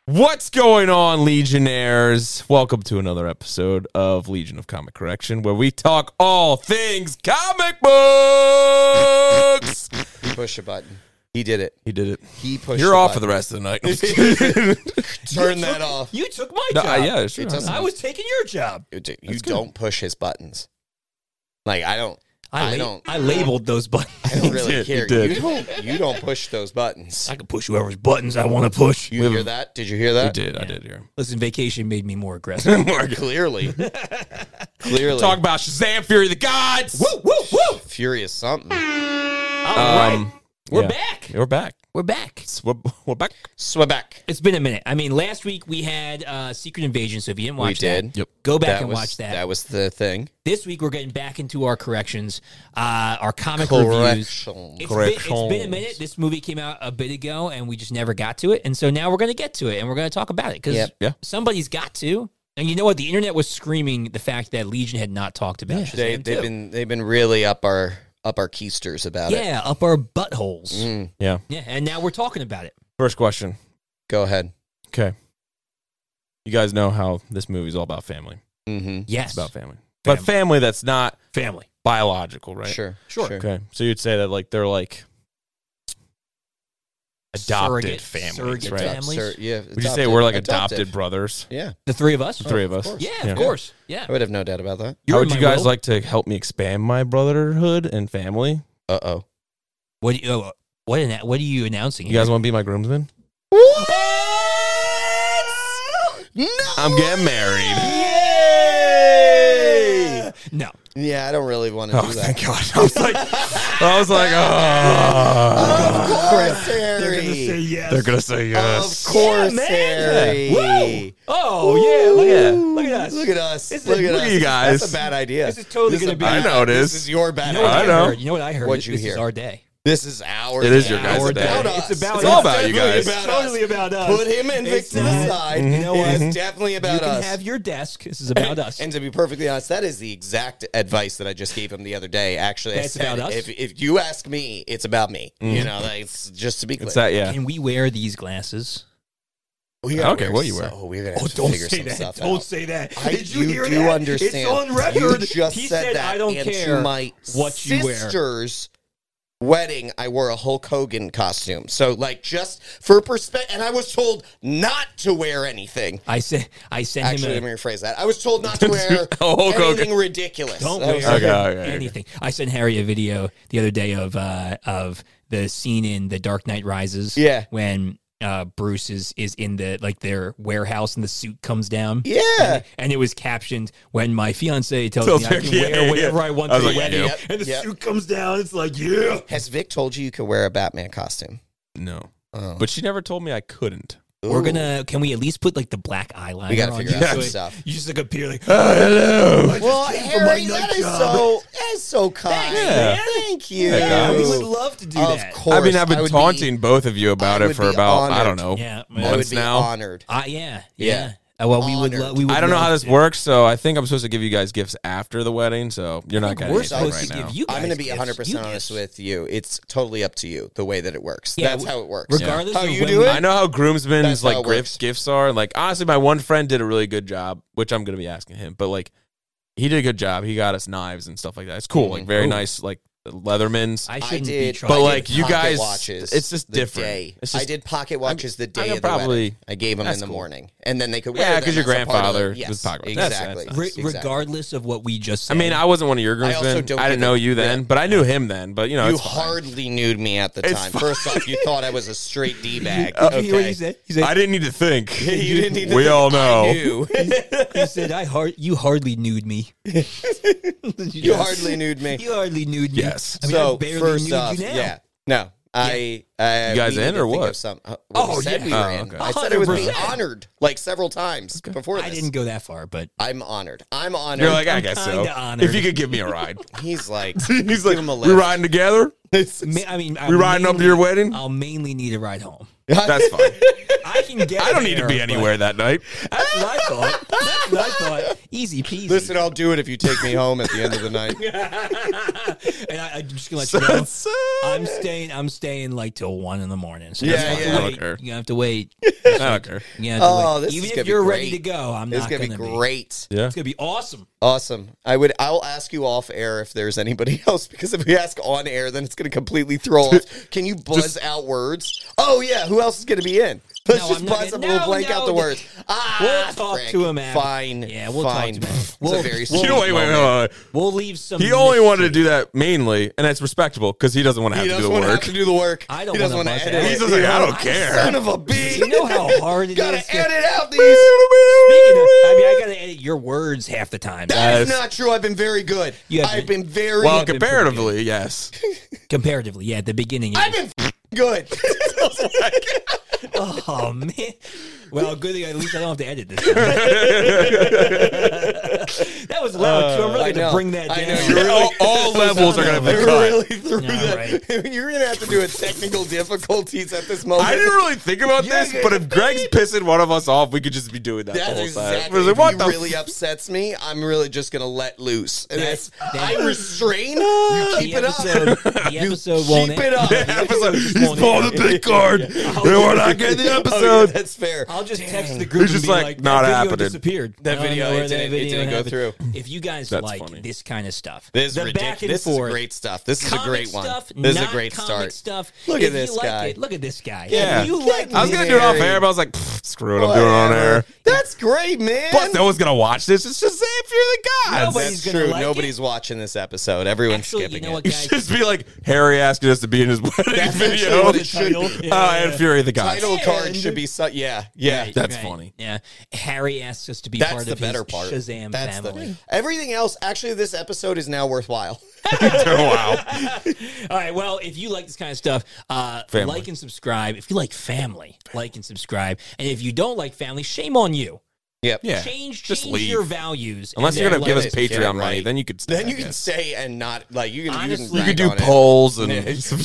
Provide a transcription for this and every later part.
What's going on, Legionnaires? Welcome to another episode of Legion of Comic Correction, where we talk all things comic books. He pushed a button. He did it. He did it. He pushed. You're a off button. for the rest of the night. Turn that off. You took my No, job. yeah, sure. doesn't- I was taking your job. You don't push his buttons. Like I don't. I labeled those buttons. I don't really did, care. you did. You don't push those buttons. I can push whoever's buttons I want to push. You hear that? Did you hear that? I did hear. Listen, vacation made me more aggressive. Clearly. Talk about Shazam! Fury of the Gods. Woo, woo, woo! Furious something. All right. We're back. We're back. We're back. We're back. Swabak. It's been a minute. I mean, last week we had Secret Invasion, so if you didn't watch that, Yep. go back and was, watch that. That was the thing. This week we're getting back into our corrections, our comic reviews. Correction. It's been a minute. This movie came out a bit ago, and we just never got to it. And so now we're going to get to it, and we're going to talk about it because Yep. Yeah. somebody's got to. And you know what? The internet was screaming the fact that Legion had not talked about Shazam They've been really up our keisters about it. Yeah, up our buttholes. Yeah. Yeah, and now we're talking about it. First question. Go ahead. Okay. You guys know how this movie's all about family. Mm-hmm. Yes. It's about family. But family that's not family. biological, right? Sure. Okay. So you'd say that like they're like adopted families, surrogate right? families. Yeah. Would you say we're like adopted brothers? Yeah. The three of us? The three of us. course. Yeah, of course. Yeah. I would have no doubt about that. How would you guys like? like to help me expand my brotherhood and family? Uh-oh. What are you announcing? You guys want to be my groomsmen? No! I'm getting married. Yay! No. Yeah, I don't really want to Oh, do that. thank God. I was like, Of oh. course, Harry. yes. They're going to say yes. Of course, man. Harry. Woo! Oh, yeah. Look at us. Look at us. This is- Look at look us. at you guys. That's a bad idea. This is totally gonna be- I know it This is. is your bad You know what idea. I know. heard? You know what I heard? What'd you This hear? is our day. This is our It is day. your guys' It's day. about us. It's about It's us. all about you definitely guys. about Totally us. about us. Put him and Vic to the side. You know what? It is definitely about You can us. have your desk. This is about us. And to be perfectly honest, that is the exact advice that I just gave him the other day. Actually, It's about us? If you ask me, it's about me. You know, like, it's just to be clear. It's that, yeah. Can we wear these glasses? We gotta Okay, wear what you wear? So, we're gonna have to figure some stuff out. say that. You do understand. It's on record. You just He said said, that. I don't and care to my what you wear. sister's wedding, I wore a Hulk Hogan costume. So, like, just for perspective, and I was told not to wear anything. I sent Actually, him let a, me rephrase that. I was told not to wear Hulk Hogan. anything ridiculous. don't I wear was like, Okay. anything. I sent Harry a video the other day of the scene in The Dark Knight Rises. Yeah. When Bruce is in the their warehouse and the suit comes down. Yeah. And it was captioned, when my fiance tells Tells me I her, can yeah, wear yeah, whatever yeah. I want I to was the like, wedding. yep, And the yep. suit comes down. It's like, yeah. Has Vic told you could wear a Batman costume? No. Oh. But she never told me I couldn't. We're Ooh. can we at least put like the black eyeliner We gotta on figure you? out So some it- stuff. You just like appear like, Hello. Well, came from my Harry, night that is job. so kind. Yeah. Thank you. Hey, guys. we would love to do Of that. course. I mean, I've I been would taunting both of you about I it would for be about, I don't honored. know, Yeah, I would months be now. honored. Yeah. Yeah. Well, we would. Honored. We would. I don't know love how this to. works, so I think I'm supposed to give you guys gifts after the wedding, so you're not getting We're anything supposed right to now. give you. I'm going to guys be gifts. 100% honest with you. It's totally up to you, the way that it works. Yeah, That's how it works. regardless How of you when do we- it? I know how groomsmen's That's how like it works. gifts are. Like, honestly, my one friend did a really good job, which I'm going to be asking him, but like, he did a good job. He got us knives and stuff like that. It's cool. Like, very Ooh. nice, like, Leathermans. I I shouldn't be did, trouble. But, I like, did you pocket guys, watches it's just the different. day. It's just- I did pocket watches the day could of the probably- wedding. I gave them in that's the cool. morning, and then they could wear Yeah, them 'cause your as a part of grandfather it. Yes, was pocket watches. That's exactly. nice. Exactly. Regardless of what we just I said. mean, I wasn't one of your I also groomsmen. don't I didn't give know a- you then, yeah. but I knew him then. But, you know, You it's fine. hardly knew me at the It's time. fine. First off, you thought I was a straight D-bag. Did you hear what he Okay. said? He said, I didn't need to think. You didn't need to We think all I know. knew. he said, you hardly nude me. You hardly knew me. You hardly nude me. Yes. I mean, I So barely first nude off, you now. yeah, no, I You guys we need in to or think what? of some- Oh, we said yeah. we were Oh, in. okay. I said I would be 100%. honored like several times before this. I didn't go that far, but I'm honored. I'm honored. You're like, I I'm guess so. kinda honored. If you could give me a ride. He's like, He's give like, him a we lift. riding together? I mean, We riding up to your wedding? I'll mainly need a ride home. That's fine. I can get I don't need to there, be but anywhere that night. That's what I thought. That's what I thought. Easy peasy. Listen, I'll do it if you take me home at the end of the night. And I'm just gonna let you know, I'm staying like till 1 a.m. So Yeah, you have to yeah. wait. Okay. You have to wait. I don't care. You have to Oh, wait. this is Even gonna if be you're ready great. to go, I'm It's not gonna gonna be be. great. Yeah. It's gonna be awesome. Awesome. I'll ask you off air if there's anybody else, because if we ask on air, then it's going to completely throw off. Can you buzz out words? Oh yeah, who else is going to be in? Let's No, just I'm not buzz gonna- up. We'll no, blank no, out the the- words. We'll talk frick. to him after. Fine. Yeah, we'll talk fine. to him. It's We'll- a very we'll- sweet You know, wait, moment. We'll leave some. He only wanted to mystery. do that mainly, and that's respectable because he doesn't want to have He to do doesn't the want to have work. to do the work. I don't He doesn't wanna want to buzz edit out. it. He's just like, I don't Son care. of a bee. You know how hard it Gotta is. edit out these. Speaking of, I mean, I gotta edit your words half the time. That is Yes. not true. I've been very good. You have I've been- been very. Well, been pretty comparatively, yes. Comparatively, yeah, at the beginning. I've been good. Oh man. Well, good thing at least I don't have to edit this. That was loud too. I'm really I gonna know. bring that I down. know, you're really- all levels are going to be I cut. really threw Yeah, that. right. You're gonna have to do a technical difficulties at this moment. I didn't really think about Yeah, this, but if Greg's pissing one of us off, we could just be doing that That's the whole time. exactly. I was like, If what he the really upsets me, I'm really just gonna let loose. And That's- I restrain. You keep it up. The episode won't Keep end. it up. episode? He's He's pulling the big card. We're not getting the Oh, yeah, episode. that's fair. I'll just text the group It's and just be like, like, not that video happening. disappeared. That I don't video, know where it that didn't- it video didn't go happened. through. If you guys That's like funny. this kind of stuff, This is the back ridiculous. and This forth, is great stuff. This is a comic great one. stuff, This is a not great comic start. Stuff. Look If at this you like guy. it, look at this guy. Yeah. If you like I was going to do it off air, but I was like, screw it, I'm doing it on air. That's great, man. Plus, no one's going to watch this. It's just say if you're the guy. Nobody's That's gonna true. like Nobody's watching this episode. Everyone's Actually, you skipping know it. what, You guys? should just be like Harry asking us to be in his wedding That's actually video. what it should be. And Fury the Gods. Title card And- should be yeah. Right, That's right. funny. Yeah, Harry asks us to be That's part the of better his part. Shazam That's family. everything else. Actually, this episode is now worthwhile. Wow. All right. Well, if you like this kind of stuff, Family. like and subscribe. If you like family, like and subscribe. And if you don't like family, shame on you. Yep. Yeah. Change Just leave. your values. Unless and you're then going to give us let us get Patreon it money, right. then you could stay. Then I you can guess. stay and not like you can. Honestly, You you could can do rag on it. polls and Yeah. some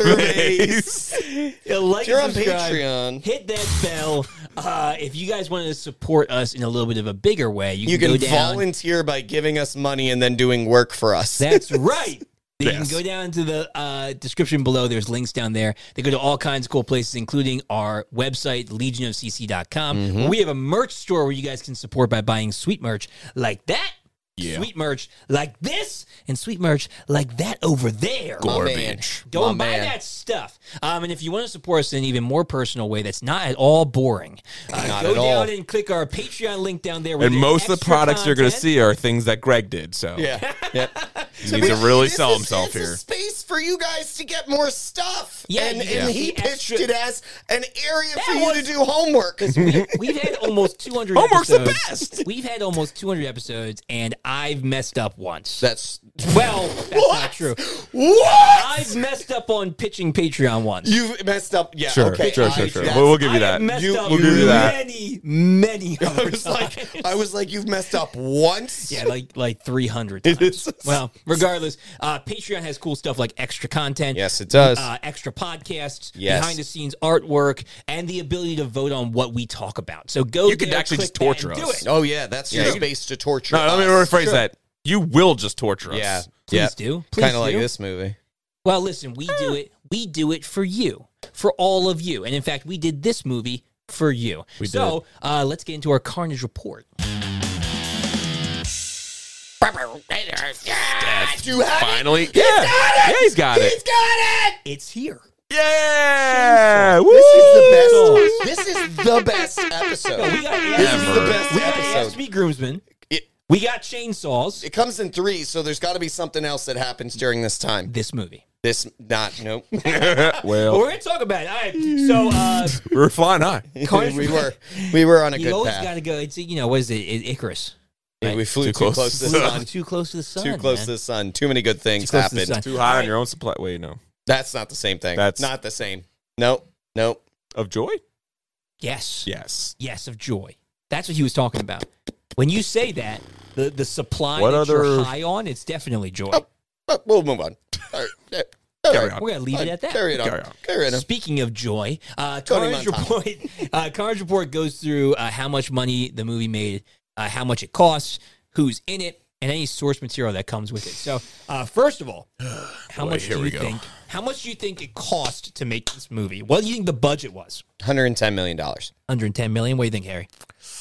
surveys. Yeah, like If you're and on subscribe. Patreon, Hit that bell. If you guys want to support us in a little bit of a bigger way, you you can can go down. volunteer by giving us money and then doing work for us. That's right. You Yes. can go down to the description below. There's links down there. They go to all kinds of cool places, including our website, legionofcc.com. Mm-hmm. We have a merch store where you guys can support by buying sweet merch like that, Yeah. sweet merch like this, and sweet merch like that over there. My man. Garbage. Go My and buy man. that stuff. And if you want to support us in an even more personal way that's not at all boring, Not go at down all. and click our Patreon link down there. where And there's most of the extra products you're going to content. see are things that Greg did. So Yeah. Yeah. he needs to really This sell is- himself it's here. a space for you guys to get more stuff. Yeah, and, you get and he the pitched extra- it as an area for That you to was- do homework. We've had almost 200 Homework's the episodes. best. We've had almost 200 episodes, and I've messed up once. That's Well, that's What? not true. what I've messed up on pitching Patreon once. you've messed up. Yeah, Sure, okay. sure. that's- We'll give you I that. have messed You- up we'll give you that. many I other was times. like, you've messed up once. Yeah, like 300 times. It is. Well, regardless, Patreon has cool stuff like extra content. Yes, it does. Extra podcasts, Yes. behind the scenes artwork, and the ability to vote on what we talk about. So go You could there, actually click just torture that, and us. Do it. Oh yeah, that's your space to torture. No, let me us. rephrase that. You will just torture us. Yeah, Please do. Please Kind of like do. this movie. Well, listen, we do it. We do it for you, for all of you, and in fact, we did this movie for you. So let's get into our Carnage report. Do you have Finally. it? Yeah. He's got it! Yeah, he's got He's it. got it! It's here. Yeah. Woo! This is the best. This is the best episode. We got This is Ever. the best We got episode. Ask Me Groomsmen. It, We got chainsaws. it comes in threes, so there's got to be something else that happens during this time. This movie. This, not, nope. Well, Well, we're gonna talk about it. All right. So, we were flying high. Carnage. we were on a You good always path. got to go. It's what is it? Icarus. Yeah, we flew Too too close close to the to sun. Too close to the sun. Too close man. to the sun. Too many good things Too close to the happened. sun. Too high All on your own supply. Wait, no. That's not the same thing. That's- not the same. Nope. Nope. Of joy? Yes. Yes. Yes, of joy. That's what he was talking about. When you say that, the supply What that other- you're high on, it's definitely joy. We'll move on. All right. Carry on. We're gonna leave it at that. Carry it on. Carry on. Carry it on. Speaking of joy, Tony Carnage Report goes through how much money the movie made, how much it costs, who's in it, and any source material that comes with it. So, first of all, how much do you think? How much do you think it cost to make this movie? What do you think the budget was? $110 million. 110 million. What do you think, Harry?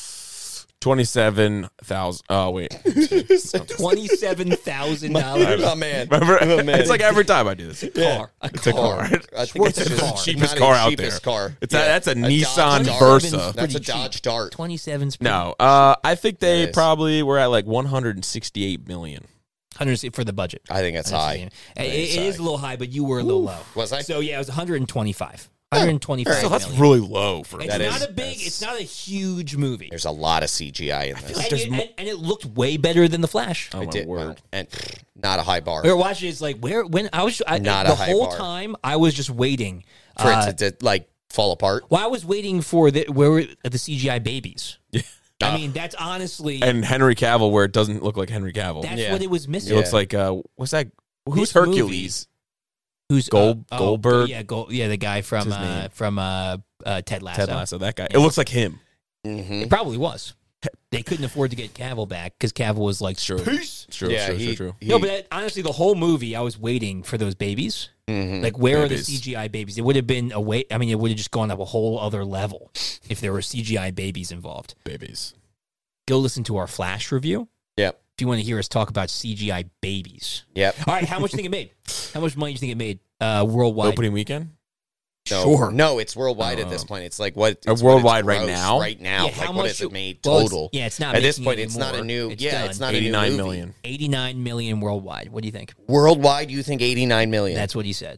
27,000. Oh wait, $27,000. My man. remember? Oh, man. It's like every time I do this. A car. It's a car. I think Worth it's a just car. The cheapest not car a out cheapest there. Car. That's a Nissan Dodge Versa. That's a Pretty Dodge cheap. Dart. 27's No, I think they That is. probably were at like 168 million. 100 for the budget. I think that's high. It is a little high, but you were a little low. Was I? So yeah, it was 125. 125 So that's million. really low for It's That not is- a big. It's not a huge movie. There's a lot of CGI in this. And it looked way better than The Flash. Oh I my did, word! and not a high bar We were watching. It's like when I was Not the a high whole bar. time I was just waiting. for it to like fall apart. Well, I was waiting for the CGI babies. I mean, that's honestly And Henry Cavill, where it doesn't look like Henry Cavill. that's Yeah. what it was It missing. looks like what's that? Who's This movie- Hercules? Who's Goldberg? Yeah, the guy from What's his name? Ted Lasso. Ted Lasso. That guy. It looks like him. Mm-hmm. It probably was. They couldn't afford to get Cavill back because Cavill was like, peace. True. Yeah, True. No, but honestly, the whole movie, I was waiting for those babies. Mhm. Like, where Babies. are the CGI babies? It would have been it would have just gone up a whole other level if there were CGI babies involved. Babies. Go listen to our Flash review Yep. if you want to hear us talk about CGI babies. Yep. All right, how much do you think it made? How much money do you think it made worldwide? Opening weekend. No, it's worldwide at this point. It's like what it's worldwide what it's right gross now? right now. Yeah, how Like what much has it made well, it's- total? yeah, it's not At this making point. it It's not a anymore. new. It's Yeah, done. it's not a new 89 movie. million. 89 million worldwide. What do you think? Worldwide, you think 89 million? That's what he said.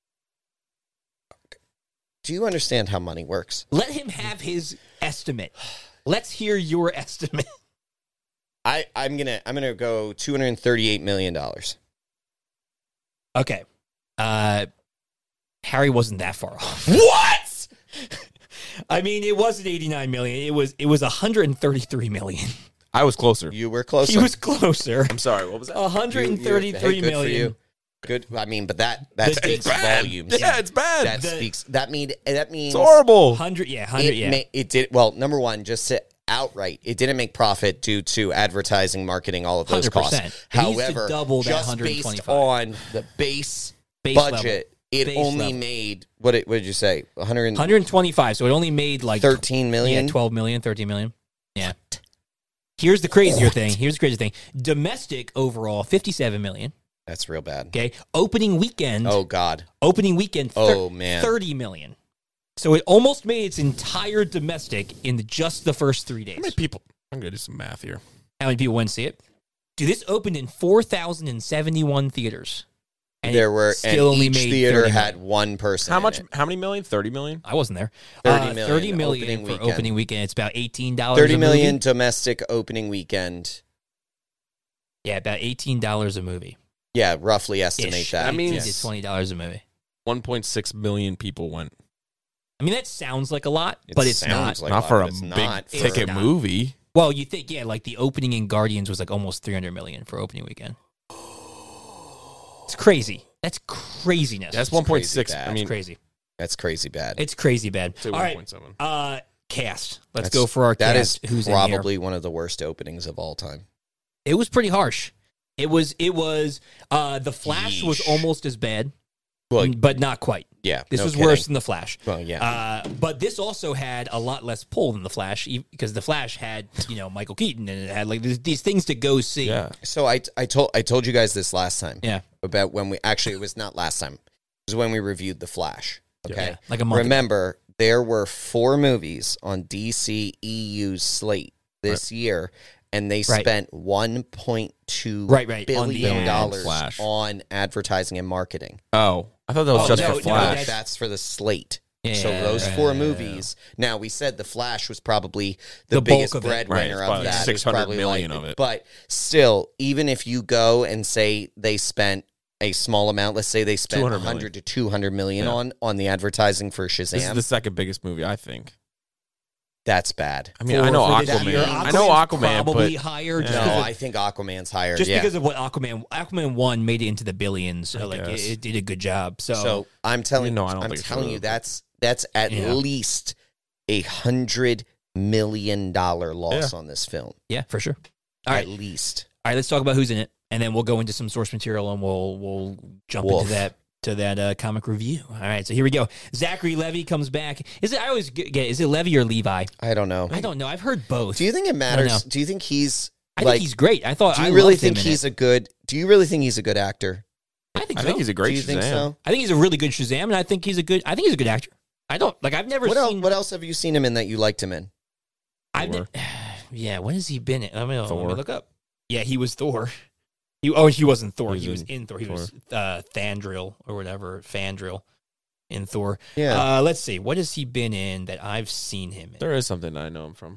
Do you understand how money works? Let him have his estimate. Let's hear your estimate. I'm gonna go $238 million. Okay. Harry wasn't that far off. What? I mean, it wasn't 89 million. It was 133 million. I was closer. You were closer. He was closer. I'm sorry. What was that? 133 hey, good for million. you. Good. I mean, but that It's speaks bad. volumes. Yeah, it's bad. That speaks. That means. It's horrible. 100, yeah, It did well. Number one, just to outright, it didn't make profit due to advertising, marketing, all of those 100%. costs. It needs to However, double that just based 125. on the base Base budget, it Base only level. made what did you say? 125. So it only made like 13 million. Yeah, 12 million, 13 million. Yeah. Here's the crazier thing. Domestic overall, 57 million. That's real bad. Okay. Opening weekend. Oh God. Oh, man. 30 million. So it almost made its entire domestic in just the first 3 days. How many people? I'm gonna do some math here. How many people went to see it? Dude, this opened in 4,071 theaters. And There it were, still and only each made theater 30 had million. one person. How in much? it. How many million? 30 million. I wasn't there. 30 million 30 million opening for weekend. opening weekend. It's about $18 30 a million movie. domestic opening weekend. Yeah, about $18 a movie. Yeah, roughly estimate Ish. that. I mean, $18 to $20 a movie. 1.6 million people went. I mean, that sounds like a lot, It but it's sounds not. like Not a for lot, a but it's big not for- ticket not. movie. Well, you think, yeah, like the opening in Guardians was like almost 300 million for opening weekend. It's crazy. That's craziness. That's It's crazy 1.6. bad. I It's mean, crazy. That's crazy bad. It's crazy bad. say All right, 1.7. cast. Let's That's- go for our That cast. is Who's in here? probably one of the worst openings of all time. It was pretty harsh. It was. The Flash was Yeesh. almost as bad, Well, but not quite. yeah, This no was kidding. worse than the Flash. Well, yeah. But this also had a lot less pull than the Flash because the Flash had Michael Keaton and it had like these things to go see. yeah. So I told you guys this last time. Yeah. About when it was not last time. It was when we reviewed The Flash. Okay. Yeah, like a month ago. Remember, there were 4 movies on DC EU's slate this year, and they Right. spent $1.2 Right, on the billion ads. Flash. on advertising and marketing. Oh, I thought that was Oh, just no, for no, Flash. That's for the slate. Yeah, So those right, 4 right, movies. Now we said The Flash was probably the The bulk biggest of it. breadwinner Right, it's of probably that. It was 600 probably million like- of it. But still, even if you go and say they spent a small amount, let's say they spent 200 million. 100 to 200 million Yeah. on the advertising for Shazam. This is the second biggest movie, I think. That's bad. I mean, I know for this Aquaman. year. I know Aquaman, probably but higher. Just, No, because I think Aquaman's higher. just yeah. because of what Aquaman 1 made it into the billions. So like guess. it did a good job. So I'm telling No, I don't I'm think it's telling really you that's at least $100 million loss on this film. yeah, for sure. All right. At least. All right, let's talk about who's in it, and then we'll go into some source material, and we'll jump Wolf. into that comic review. All right, so here we go. Zachary Levi comes back. Is it Levi or Levi? I don't know. I don't know. I've heard both. Do you think it matters? know. Do you think he's I like think he's great. I thought. do I you really loved him think in he's it. a good do you really think he's a good actor? I think I so. think he's a great Do you think Shazam. so? I think he's a really good Shazam, and I think he's a good actor. I don't like. I've never seen. What else have you seen him in that you liked him in? I've yeah. When has he been in? Let me Thor. look up. Yeah, he was Thor. He wasn't Thor. He was in Thor. He was Thandril or whatever. Fandril in Thor. Yeah. Let's see. What has he been in that I've seen him in? There is something I know him from.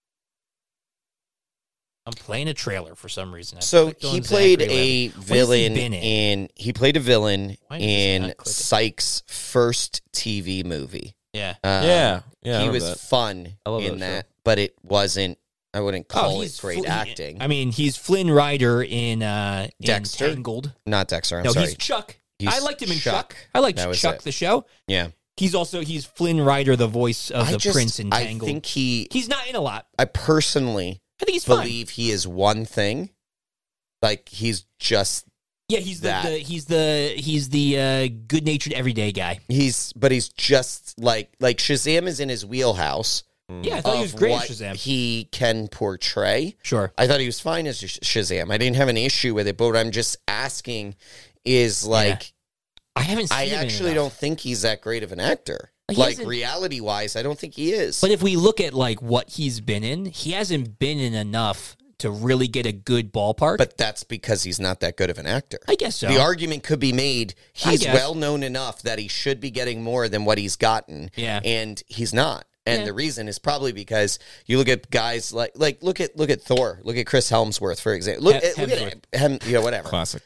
I'm playing a trailer for some reason. I So clicked on he played Zachary a Levi. villain been in? he played a villain Why does this in not click it? Sykes' first TV movie. Yeah. Yeah. I he remember was that. fun I love in that show. that, but it wasn't. I wouldn't call it he's great acting. I mean, he's Flynn Rider in Dexter? Tangled. Not Dexter. I'm No, sorry. he's Chuck. He's I liked him in Chuck. Chuck. I liked That was Chuck it. the show. Yeah. He's Flynn Rider, the voice of the prince in Tangled. I think He's not in a lot. I personally I think he's fine. believe he is one thing. Like he's just Yeah, he's that. he's the good natured everyday guy. but he's just like Shazam is in his wheelhouse. Yeah, I thought he was of great what as Shazam. he can portray. Sure. I thought he was fine as Shazam. I didn't have an issue with it, but what I'm just asking is like, I haven't seen I him actually enough. don't think he's that great of an actor. He Like hasn't- reality-wise, I don't think he is. But if we look at like what he's been in, he hasn't been in enough to really get a good ballpark. But that's because he's not that good of an actor. I guess so. The argument could be made I he's guess. well known enough that he should be getting more than what he's gotten. Yeah. And he's not. And Yeah. the reason is probably because you look at guys like look at Thor, look at Chris Helmsworth, for example. Look at him, whatever. Classic.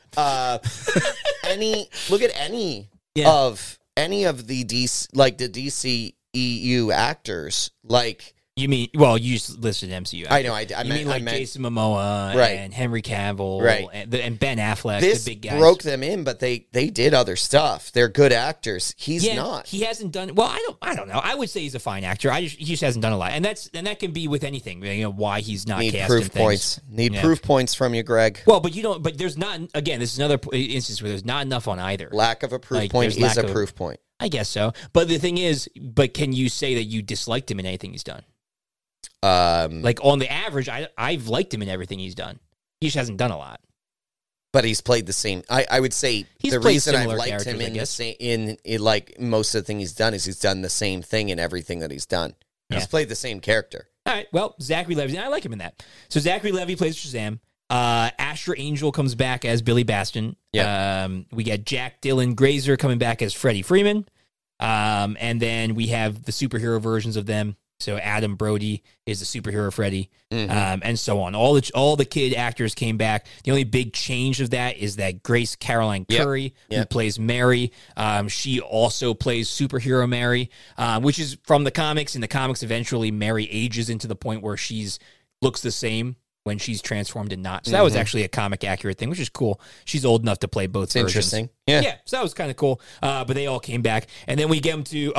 Look at any Yeah. of the DC, like the DCEU actors, like You mean, well, you just listed MCU. I know, I You meant, mean like I meant Jason Momoa Right. and Henry Cavill Right. and Ben Affleck, this the big guys. broke them in, but they did other stuff. They're good actors. He's not. He hasn't done well. I don't know. I would say he's a fine actor. He just hasn't done a lot, and that can be with anything. You know why he's not Need cast proof in things. points. Need Yeah. proof points from you, Greg. Well, but you don't. But there's not. Again, this is another instance where there's not enough on either. Lack of a proof Like, point there's is lack a of- proof point. I guess so. But the thing is, can you say that you disliked him in anything he's done? Like on the average, I've liked him in everything he's done. He just hasn't done a lot. But he's played the same. I would say He's the played reason I've similar liked characters, him I in the guess. same in like most of the thing he's done is he's done the same thing in everything that he's done. Yeah. He's played the same character. All right. Well, Zachary Levi, I like him in that. So Zachary Levi plays Shazam. Asher Angel comes back as Billy Bastion. Yeah. We get Jack Dylan Grazer coming back as Freddie Freeman. And then we have the superhero versions of them. So Adam Brody is the superhero Freddy, and so on. All the kid actors came back. The only big change of that is that Grace Caroline Curry, who plays Mary, she also plays superhero Mary, which is from the comics. In the comics, eventually Mary ages into the point where looks the same when she's transformed and not. So that was actually a comic accurate thing, which is cool. She's old enough to play both versions. Interesting. Yeah. So that was kind of cool. But they all came back, and then we get them to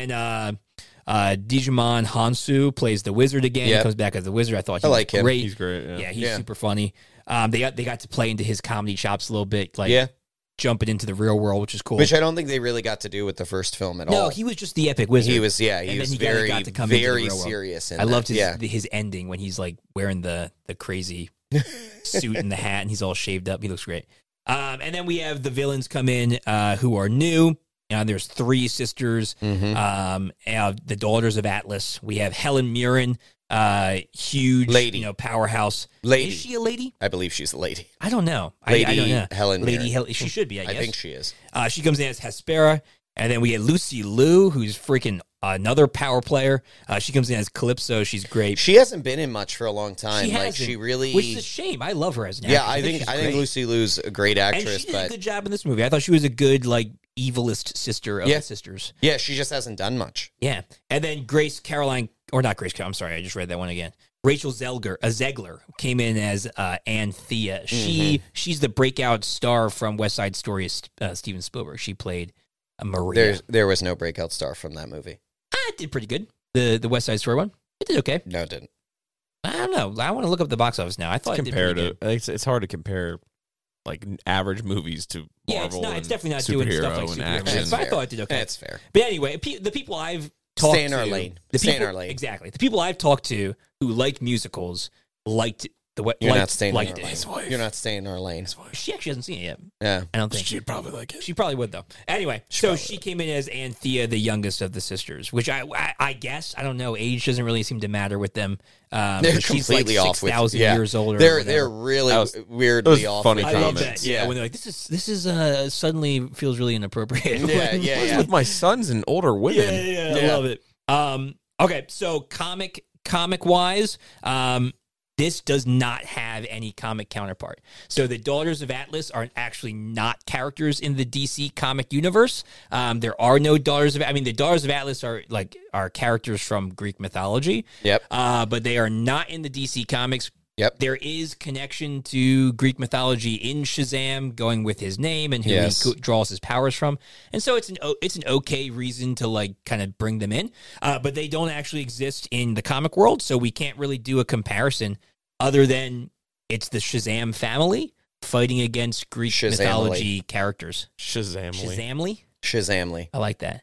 Digimon Hansu plays the wizard again. Yep. He comes back as the wizard. I thought he I was like him. great. He's great. Yeah. Yeah, he's super funny. They got to play into his comedy chops a little bit, like Yeah. jumping into the real world, which is cool. Which I don't think they really got to do with the first film at all. No, he was just the epic wizard. He was, And he then was he kinda very, got to come into the very real world. serious. In I loved that. his ending when he's like wearing the crazy suit and the hat, and he's all shaved up. He looks great. And then we have the villains come in who are new. There's three sisters, the daughters of Atlas. We have Helen Mirren, huge Lady. powerhouse. Lady. Is she a lady? I believe she's a lady. I don't know. Lady I don't know. Helen Lady Mirren. She should be, I guess. I think she is. She comes in as Hespera. And then we get Lucy Liu, who's freaking another power player. She comes in as Calypso. She's great. She hasn't been in much for a long time. She Like hasn't, she really, which is a shame. I love her as an yeah. actress. I think she's great. Lucy Liu's a great And actress, she did but a good job in this movie. I thought she was a good evilest sister of the sisters. Yeah, she just hasn't done much. Yeah. And then I'm sorry, I just read that one again. Rachel Zegler came in as Anthea. She's the breakout star from West Side Story of Steven Spielberg. She played Maria. There was no breakout star from that movie. It did pretty good. The West Side Story one. It did okay. No, it didn't. I don't know. I want to look up the box office now. I thought it did pretty good. It's hard to compare like average movies to Marvel. Yeah, it's definitely not doing stuff like superhero movies. But I thought it did okay. That's fair. But anyway, the people I've talked to... Stay in our lane. Exactly. The people I've talked to who liked musicals liked the way... You're not staying in our lane. His wife. You're not staying in our lane. She actually hasn't seen it yet. Yeah. I don't think. She'd probably like it. She probably would, though. Anyway, she came in as Anthea, the youngest of the sisters, which I guess, I don't know, age doesn't really seem to matter with them. They're she's completely like off with 6,000 years older. They're really weirdly off. Funny I love that. Yeah, when they're like, this is suddenly feels really inappropriate. Yeah. With my sons and older women. Yeah. I love it. Okay, so comic wise, this does not have any comic counterpart. So the Daughters of Atlas are actually not characters in the DC comic universe. There are no Daughters of... I mean, the Daughters of Atlas are characters from Greek mythology. Yep. But they are not in the DC comics. Yep. There is connection to Greek mythology in Shazam, going with his name and who he draws his powers from, and so it's an okay reason to like kind of bring them in, but they don't actually exist in the comic world, so we can't really do a comparison other than it's the Shazam family fighting against Greek mythology characters. Shazamly. I like that.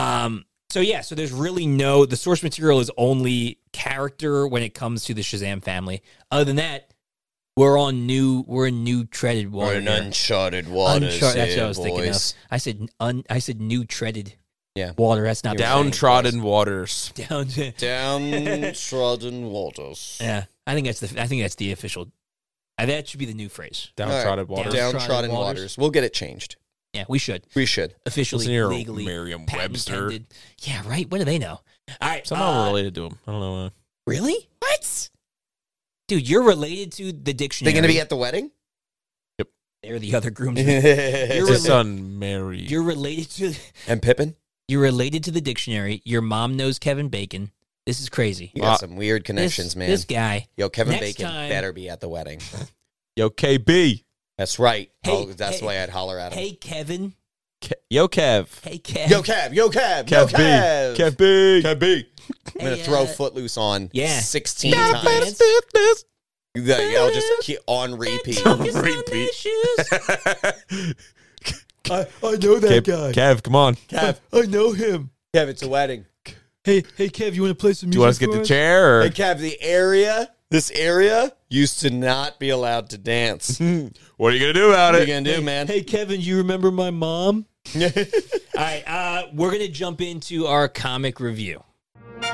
So there's really the source material is only character when it comes to the Shazam family. Other than that, we're in new treaded water. We're in uncharted waters. That's what I was thinking of. I said new treaded water. That's not downtrodden waters. Downtrodden waters. Yeah, I think that's the official. That should be the new phrase. Downtrodden waters. Downtrodden waters. We'll get it changed. Yeah, we should. Officially, legally, Merriam-Webster. Yeah, right. What do they know? All right. Somehow we're related to him. I don't know. Really? What? Dude, you're related to the dictionary. They're going to be at the wedding? Yep. They're the other groomsmen. His son, Mary. You're related to... And Pippin? You're related to the dictionary. Your mom knows Kevin Bacon. This is crazy. You got some weird connections, man. This guy. Yo, Kevin Bacon better be at the wedding. Yo, KB. That's right. That's why I'd holler at him. Hey, Kevin. Yo, Kev. Hey, Kev. Yo, Kev. Yo, Kev. Yo, Kev. Kev B. Kev B. I'm going to throw Footloose on 16 times. I'll just keep on repeat. I know that guy. Kev, come on. Kev. I know him. Kev, it's a wedding. Hey, Kev, you want to play some music? Do you want us to get the chair? Or? Hey, Kev, this area used to not be allowed to dance. What are you going to do about it? What are you going to do, man? Hey, Kevin, you remember my mom? All right, we're going to jump into our comic review. All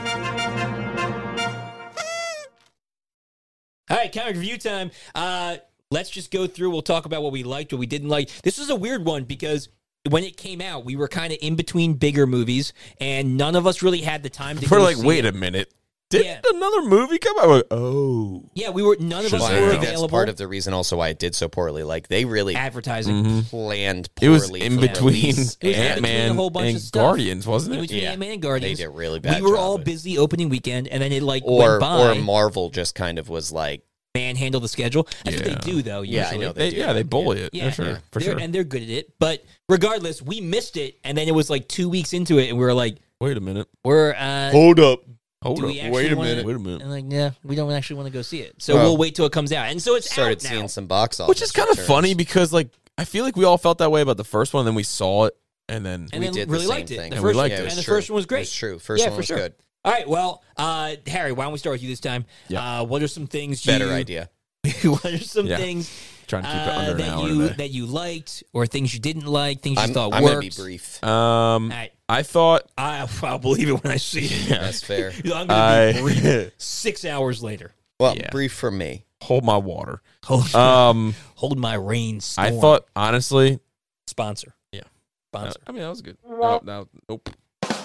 right, comic review time. Let's just go through. We'll talk about what we liked, what we didn't like. This was a weird one because when it came out, we were kind of in between bigger movies, and none of us really had the time to We're go like, see wait it. a minute. Did another movie come out? Like, oh. Yeah, none of us I were think available. that's part of the reason also why it did so poorly. Like, they really advertising planned it poorly. was in between Ant-Man a whole bunch and of stuff. Guardians, wasn't In it? between Ant-Man and Guardians. They did a really bad We were job all of it. busy opening weekend, and then it went Or by. Marvel just kind of was like, manhandle the schedule. That's what they do, though. Usually. Yeah, I know they do. They bully it. Yeah, for sure. And they're good at it. But regardless, we missed it, and then it was like 2 weeks into it, and we were like, wait a minute. We're hold up. Do we actually Wait a wanna, minute. Wait a minute. And like, yeah, we don't actually want to go see it. So we'll wait till it comes out. And so it's Started out now. seeing some box office. Which is kind of funny because, like, I feel like we all felt that way about the first one, and then we saw it, and then And then did the really same liked it. thing. The And we first liked one, it. and the true. first one was great. It's true. First one was good. All right, well, Harry, why don't we start with you this time? Yeah. What are some things Better idea. What are some things trying to keep it under an hour today. that you liked, or things you didn't like, things you thought I'm worked? going to be brief. Right. I thought I'll believe it when I see it. That's fair. I'm going to be brief 6 hours later. Well, brief for me. hold my water. Hold my rain storm. I thought honestly, Sponsor. Yeah. Sponsor. I mean that was good. Nope.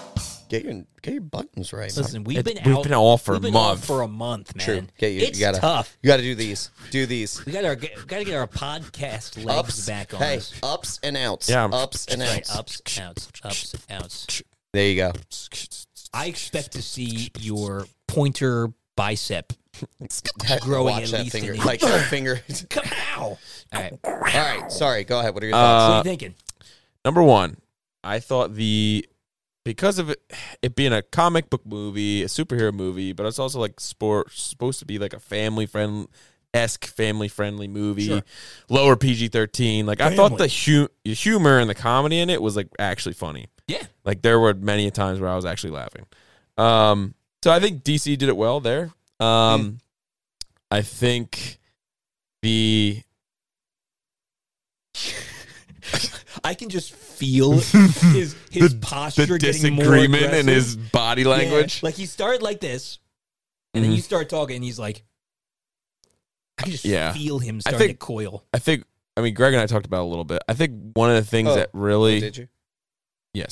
Get your buttons right. Listen, we've been off for we've a been month. off for a month, man. True. It's you gotta, tough. You got to do these. Do these. We gotta get our podcast legs back on us. Ups and outs. Yeah. Ups and outs. Right, ups, outs. There you go. I expect to see your pointer bicep growing Watch at that least finger. an Like inch. that finger. All right. All right. Sorry. Go ahead. What are your What thoughts? are you thinking? Number one, I thought because of it being a comic book movie, a superhero movie, but it's also like supposed to be like a family friendly movie, Sure. lower PG-13. Like I thought the humor and the comedy in it was like actually funny. Yeah. Like there were many times where I was actually laughing. So I think DC did it well there. I think I can just feel his posture the getting more disagreement in aggressive. his body language. Yeah, like he started like this, and then you start talking, and he's like, I can just feel him starting to coil. I mean, Greg and I talked about it a little bit. I think one of the things that really... Did you? Yes.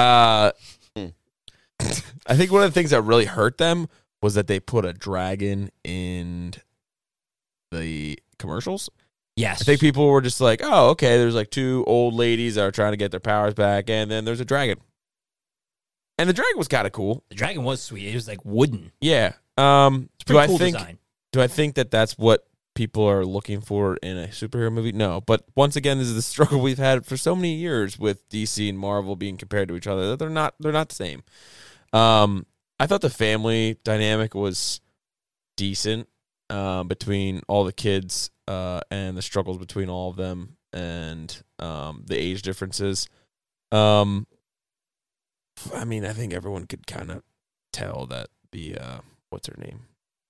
I think one of the things that really hurt them was that they put a dragon in the commercials. Yes. I think people were just like, oh, okay, there's like two old ladies that are trying to get their powers back, and then there's a dragon. And the dragon was kind of cool. The dragon was sweet. It was like wooden. Yeah. It's pretty cool design. Do I think that that's what people are looking for in a superhero movie? No. But once again, this is the struggle we've had for so many years with DC and Marvel being compared to each other. That they're not the same. I thought the family dynamic was decent between all the kids and the struggles between all of them and the age differences. I mean, I think everyone could kind of tell that the what's her name?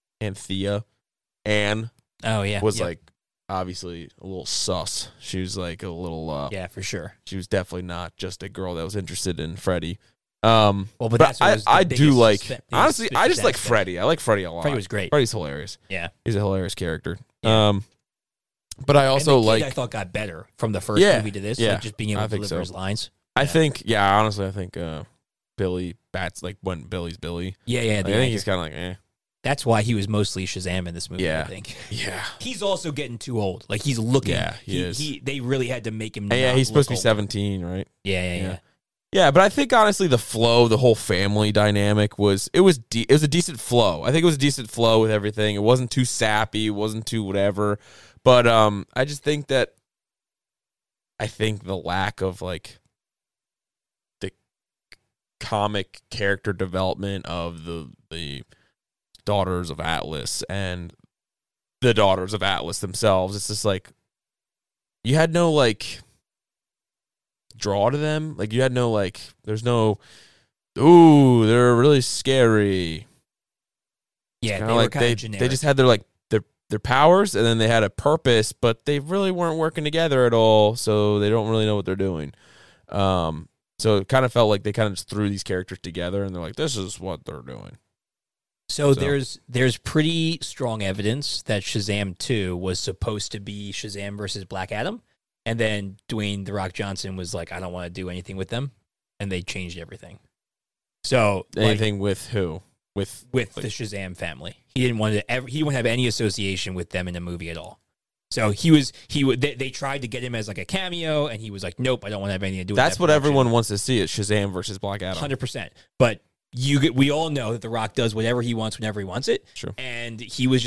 Anne Oh, yeah. was like obviously a little sus. She was like a little yeah, for sure. She was definitely not just a girl that was interested in Freddie. Well, but that's what was the I do biggest like suspe- honestly. I just like aspect. Freddie. I like Freddie a lot. Freddie was great. Freddie's hilarious. Yeah. He's a hilarious character. Yeah. But I also and the kid, like. I thought got better from the first Yeah, movie to this. yeah, Like just being able I to think deliver so. his lines. I think honestly, I think Billy Bats like when Billy's Billy. Yeah, yeah. Like, I think he's kind of like That's why he was mostly Shazam in this movie. Yeah. I think. Yeah. He's also getting too old. Like he's looking. Yeah, he is. They really had to make him. Yeah, not he's supposed to be look old. 17, right? Yeah. Yeah, but I think honestly the flow, the whole family dynamic was it was a decent flow. I think it was a decent flow with everything. It wasn't too sappy, it wasn't too whatever. But I just think that the lack of like the comic character development of the Daughters of Atlas and the Daughters of Atlas themselves, it's just like you had no like draw to them. Like you had no like there's no ooh, they're really scary. Yeah, Kinda they were like kind of generic. they just had their powers and then they had a purpose, but they really weren't working together at all, so they don't really know what they're doing. So it kind of felt like they kind of just threw these characters together and they're like, this is what they're doing. So there's pretty strong evidence that Shazam 2 was supposed to be Shazam versus Black Adam, and then Dwayne "The Rock" Johnson was like, I don't want to do anything with them, and they changed everything. So Anything with who? With the Shazam family. He didn't want to have any association with them in the movie at all. So they tried to get him as like a cameo, and he was like, nope, I don't want to have anything to do with that. That's what everyone wants to see is Shazam versus Black Adam. 100%. But we all know that The Rock does whatever he wants whenever he wants it. Sure. And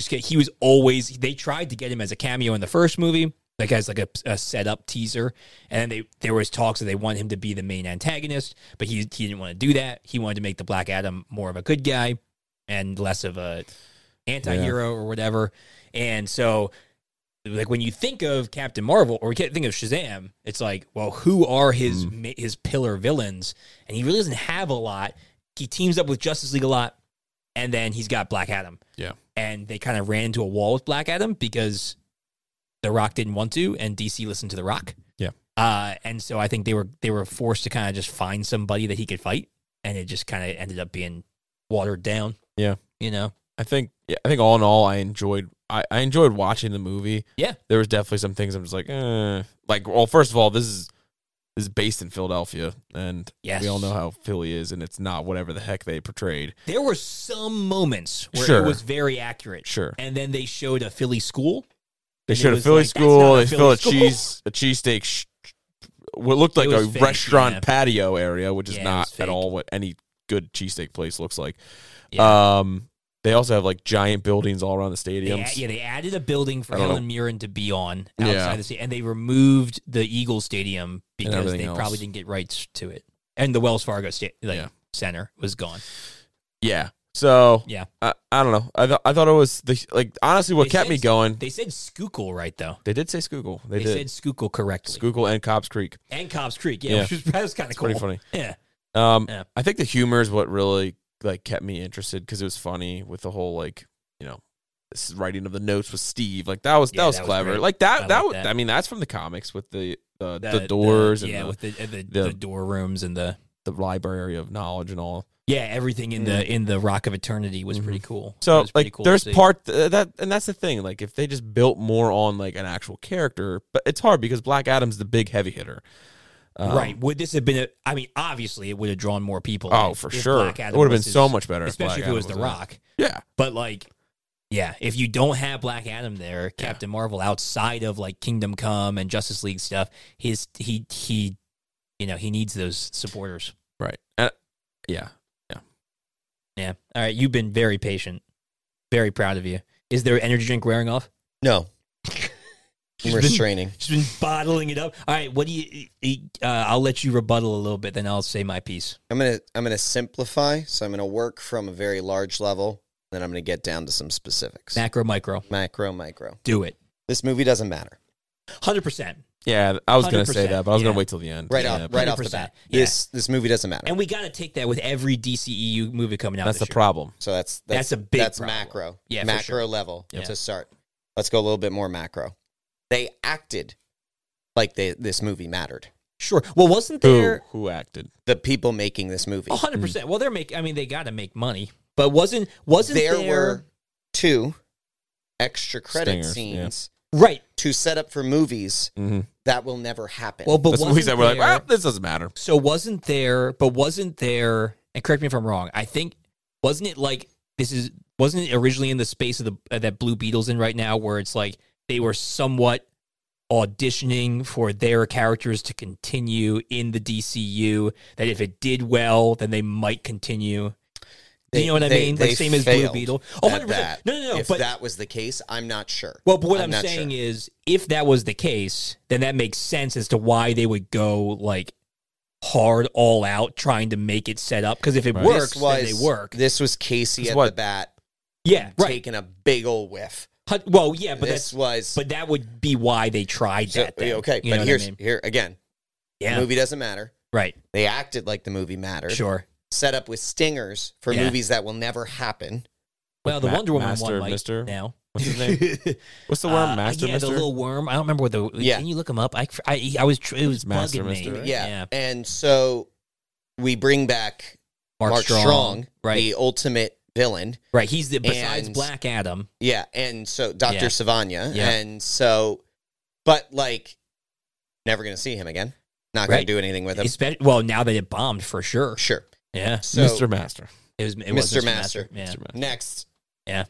they tried to get him as a cameo in the first movie, like as like a setup teaser. And then there was talks that they want him to be the main antagonist, but he didn't want to do that. He wanted to make the Black Adam more of a good guy and less of a anti-hero or whatever. And so like when you think of Captain Marvel or you think of Shazam, it's like, well, who are his pillar villains? And he really doesn't have a lot. He teams up with Justice League a lot, and then he's got Black Adam. Yeah. And they kind of ran into a wall with Black Adam because The Rock didn't want to, and DC listened to The Rock. Yeah. And so I think they were forced to kind of just find somebody that he could fight, and it just kind of ended up being watered down. Yeah. You know? I think all in all, I enjoyed watching the movie. Yeah. There was definitely some things I'm just like, well, first of all, this is based in Philadelphia, and Yes. we all know how Philly is, and it's not whatever the heck they portrayed. There were some moments where Sure. it was very accurate. Sure. And then they showed a Philly school. They and it showed a was Philly like, that's school. not They Philly showed a cheesesteak, what looked like It a was fake, restaurant yeah. patio area, which is Yeah, it not was at fake. all what any good cheesesteak place looks like. Yeah. They also have like giant buildings all around the They, stadiums. they added a building for I don't Helen Mirren to be on Yeah. outside the stadium, and they removed the Eagles Stadium because everything they else. probably didn't get rights to it, and the Wells Fargo Center was gone. Yeah. So Yeah, I don't know. I thought it was honestly what They kept said- me going. they said Schuylkill right though. They did say Schuylkill. They They did said Schuylkill correctly, Schuylkill and Cobbs Creek. and Cobbs Creek. Yeah, Yeah. which was, that was kind of cool. Pretty funny. Yeah, Yeah. I think the humor is what really kept me interested because it was funny with the whole this writing of the notes with Steve. Like that was Yeah, that was clever. great. Like that I that like was. that. I mean, that's from the comics with the doors and yeah, the, with the door rooms and the library of knowledge and all. everything in the Rock of Eternity was pretty cool. It So was pretty cool to there's see. part that, and that's the thing. Like if they just built more on an actual character, but it's hard because Black Adam's the big heavy hitter. Right. Would this have been I mean, obviously, it would have drawn more people. Oh, if- for if sure. Black It Adam would have been was so much better, especially if it was The Rock. Yeah. But if you don't have Black Adam there, Captain Marvel outside of Kingdom Come and Justice League stuff, he needs those supporters. Right. Yeah. Yeah. All right. You've been very patient. Very proud of you. Is there energy drink wearing off? No. I'm restraining. Just been bottling it up. All right. What do you? I'll let you rebuttal a little bit, then I'll say my piece. I'm gonna simplify. So I'm gonna work from a very large level, then I'm gonna get down to some specifics. Macro, micro. Micro. Do it. This movie doesn't matter. 100%. Yeah. I was going to say 100%, that, but I was going yeah. to wait till the end. Right Yeah, off the 100%, bat. yeah. This movie doesn't matter. And we got to take that with every DCEU movie coming out. That's the this year. problem. So that's That's a big that's problem. macro. Yeah, for macro sure. level Yeah. to start. Let's go a little bit more macro. They acted like this movie mattered. Sure. Well, wasn't there Who acted? The people making this movie. 100%? Well, they got to make money, but wasn't There there were 2 extra credit Stingers, scenes right? to set up for movies Mm-hmm. that will never happen. Well, but That's what we wasn't said. We're like, there- well, this doesn't matter. So wasn't there? And correct me if I'm wrong. I think wasn't it wasn't it originally in the space of the that Blue Beetle's in right now, where it's like they were somewhat auditioning for their characters to continue in the DCU. That if it did well, then they might continue. Do you know what I mean? They Same as Blue failed Beetle. at 100%. that. No. If But that was the case, I'm not sure. well, but what I'm not saying sure. is, if that was the case, then that makes sense as to why they would go hard all out trying to make it set up. Because if it Right. works, then they work. This was Casey It's at what- the bat Yeah, right. taking a big old whiff. Well, yeah, but This was that would be why they tried so, that. Then. okay. You know But what I mean? here again, Yeah, the movie doesn't matter. right. They acted like the movie mattered. Sure. Set up with stingers for Yeah. movies that will never happen. Well, the Wonder Woman Master, one might Mister? now. What's his name? What's the worm? Master, yeah, Mister? the little worm. I don't remember what the. Yeah. Can you look him up? I was. It was Master, bugging me. Mister, right? Yeah. And so we bring back Mark Strong, right? the ultimate villain. Right. He's besides And- Black Adam. Yeah, and so Dr. Yeah. Savanya. Yeah. And so, but never going to see him again. Not going Right. to do anything with him. Well, now that it bombed for sure. Sure. Yeah. So, Mr. Master. It was Mr. Mr. Master. Yeah. Mr. Master. Next. Yeah.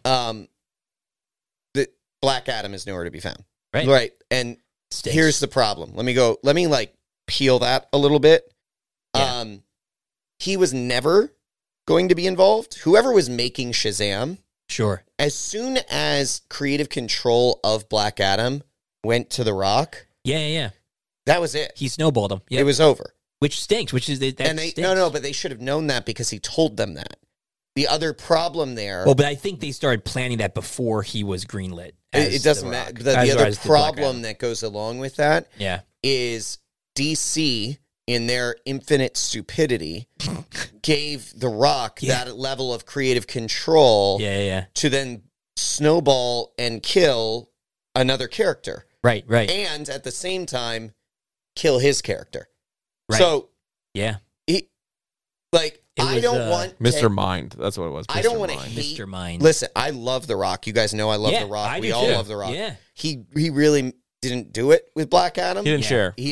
The Black Adam is nowhere to be found. Right. Right. And Stinks. here's the problem. Let me peel that a little bit. Yeah. He was never going to be involved. Whoever was making Shazam, Sure. as soon as creative control of Black Adam went to The Rock, Yeah. that was it. He snowballed him. Yeah. It was over. Which stinks. Which is that. And they stinks. but they should have known that because he told them that. The other problem there, Well, but I think they started planning that before he was greenlit. as it doesn't The matter. Rock. The As other the Black problem Adam. that goes along with that Yeah. is DC, in their infinite stupidity, gave The Rock Yeah. that level of creative control Yeah. to then snowball and kill another character. Right. And at the same time, kill his character. Right. So, Yeah. I was, don't want Mr. Mind. That's what it was. I don't Mr. wanna Mind. hate- Mr. Mind. Listen, I love The Rock. You guys know I love Yeah, The Rock. I We do all too. love The Rock. Yeah. He really didn't do it with Black Adam. He didn't Yeah. share. He didn't.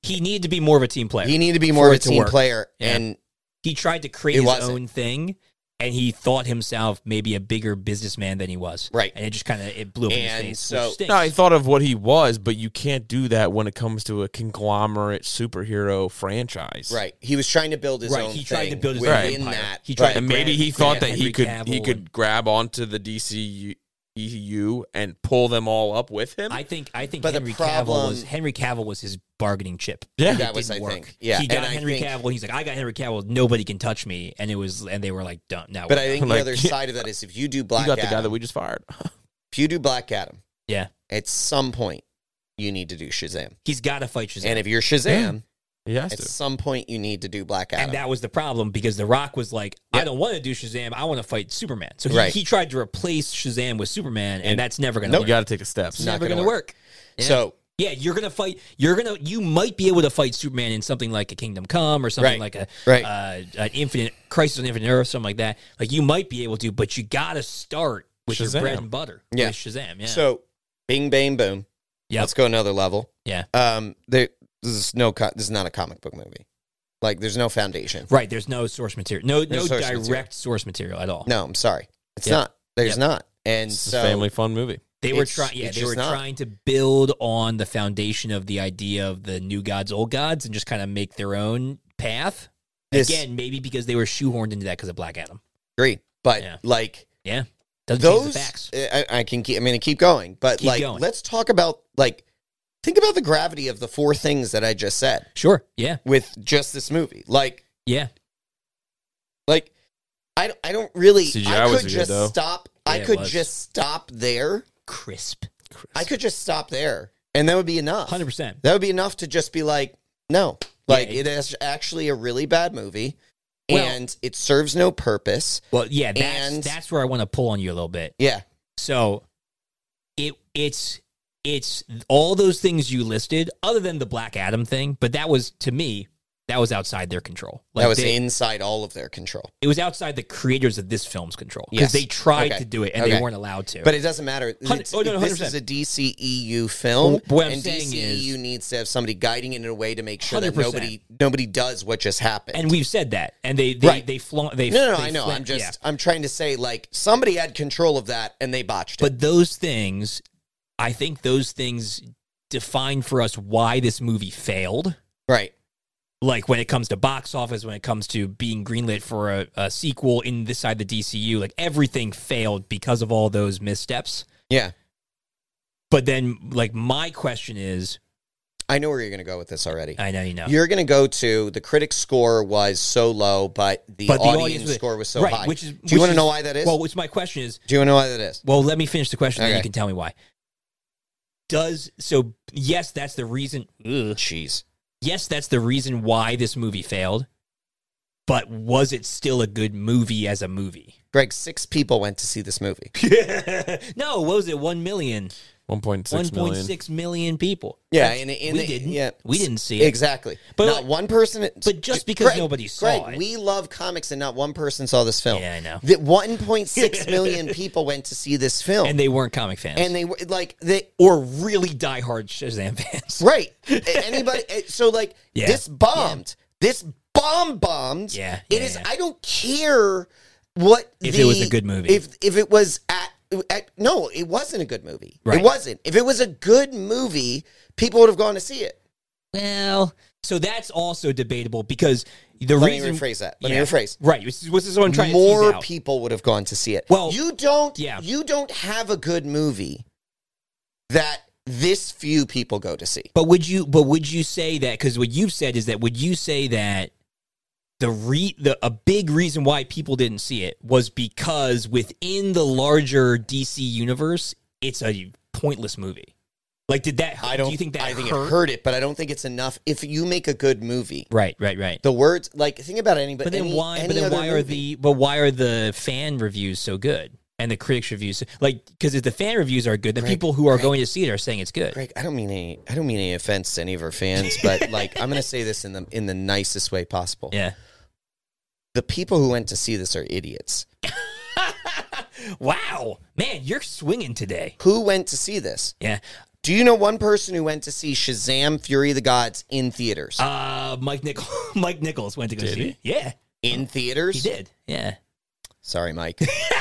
he needed to be more of a team player. He needed to be more of a it to team work. player, Yeah. and He tried to create It his wasn't. own thing, and he thought himself maybe a bigger businessman than he was. Right. And it just kind of it blew up in his And face. so- which stinks. No, he thought of what he was, but you can't do that when it comes to a conglomerate superhero franchise. right, he was trying to build his Right, own he tried to thing build his own within empire. that. He tried but- to And maybe he Grant thought that Henry he could Cavill grab onto the DCEU and pull them all up with him. I think But the Henry Cavill was his bargaining chip. Yeah. It That was, didn't I work. think. Yeah, He got and I Henry think- Cavill. He's like, I got Henry Cavill. Nobody can touch me. And they were like, don't. No. But I think the Like, other side of that is if you do Black you got the Adam, guy that we just fired. if you do Black Adam, yeah, at some point you need to do Shazam. he's got to fight Shazam. And if you're Shazam, He has at to. some point you need to do Black Adam. And that was the problem because The Rock was like, I Yep. don't want to do Shazam. I want to fight Superman. So he, Right. he tried to replace Shazam with Superman, and that's never going to Nope. work. You got to take the steps. It's not never gonna going to work. Yeah. So Yeah, you're gonna fight. You might be able to fight Superman in something like a Kingdom Come or something Right. like Right. an Infinite Crisis on Infinite Earth, something like that. Like you might be able to, but you got to start with your Shazam. bread and butter. Yeah. With Shazam. Yeah. So, bing, bang, boom. Yep. Let's go another level. Yeah. This is this is not a comic book movie. Like, there's no foundation. Right. There's no source material. No source direct material. source material at all. No, I'm sorry. It's Yep. not. There's Yep. not. And It's so, a family fun movie. They were It's- trying. Yeah, it's they just were not. trying to build on the foundation of the idea of the new gods, old gods, and just kind of make their own path. This- Again, maybe because they were shoehorned into that because of Black Adam. Agreed. But Yeah. like Yeah. Doesn't change those, the facts. I can keep. I'm going to keep going. But Keep like, going. let's talk about like, think about the gravity of the four things that I just said Sure. Yeah. with just this movie. Like, Yeah. I don't really. CGI I was could good, just though. stop. Yeah, I it could was. just stop there. Crisp. I could just stop there, and that would be enough. 100%. That would be enough to just be like, no, like Yeah, it is actually a really bad movie, Well- and it serves no purpose. Well, yeah, And- that's where I want to pull on you a little bit. Yeah, So it's all those things you listed, other than the Black Adam thing, but that was to me, that was outside their control. that was they- inside all of their control. it was outside the creators of this film's control. Because Yes. they tried Okay. to do it and Okay. they weren't allowed to. But it doesn't matter. Hundred- It's- oh, no, this 100%. is a DCEU film, Well, what I'm and saying DCEU is- needs to have somebody guiding it in a way to make sure that 100%. nobody does what just happened. and we've said that. And they Right. they flaunt they no, they I know. flaunt- I'm trying to say like somebody had control of that and they botched it. But those things, I think those things define for us why this movie failed. Right. Like when it comes to box office, when it comes to being greenlit for a sequel in this side of the DCU, like everything failed because of all those missteps. Yeah. But then, like, my question is, I know where you're going to go with this already. I know you know, You're going to go to the critic score was so low, but the audience score was so right, high. Which is, Do you want to know why that is? Well, which my question is, Do you want to know why that is? well, let me finish the question, then Okay. you can tell me why. Yes, that's the reason. Jeez. Yes, that's the reason why this movie failed. But was it still a good movie as a movie? Greg, 6 people went to see this movie. No, what was it? 1 million. 1.6 million. 1.6 million people. Yeah, That's- and we didn't. We didn't see it. Exactly. But Not like- one person. but just because nobody saw Greg, it. we love comics, and not one person saw this film. Yeah, I know. That 1.6 million people went to see this film, And they weren't comic fans. and they were like they or really diehard Shazam fans. right. Anybody? So like Yeah. this bombed. This bombed. Yeah, It yeah, is. yeah. I don't care what If it was a good movie. If it was at no, it wasn't a good movie. Right. It wasn't. If it was a good movie, people would have gone to see it. Well, so that's also debatable because the Let reason me rephrase that. Let Yeah. me rephrase. Right. This is what I'm trying to More tease out. people would have gone to see it. Well, you don't. yeah. You don't have a good movie that this few people go to see. But would you say that, because what you've said is that, would you say that a big reason why people didn't see it was because within the larger DC universe, it's a pointless movie? Like, did that? I don't. Do you think that? I think hurt? it hurt it, but I don't think it's enough. If you make a good movie, Right. the words like think about anybody. But then any, why? Any But then other why are movie. why are the fan reviews so good and the critics reviews like? Because if the fan reviews are good, the Greg, people who are Greg. going to see it are saying it's good. Greg, I don't mean any offense to any of our fans, but like I'm going to say this in the nicest way possible. Yeah. The people who went to see this are idiots. Wow, man, you're swinging today. Who went to see this? Yeah. Do you know one person who went to see Shazam: Fury of the Gods in theaters? Mike Nichols went to go Did see he? it. Yeah. In theaters? He did. Yeah. Sorry, Mike.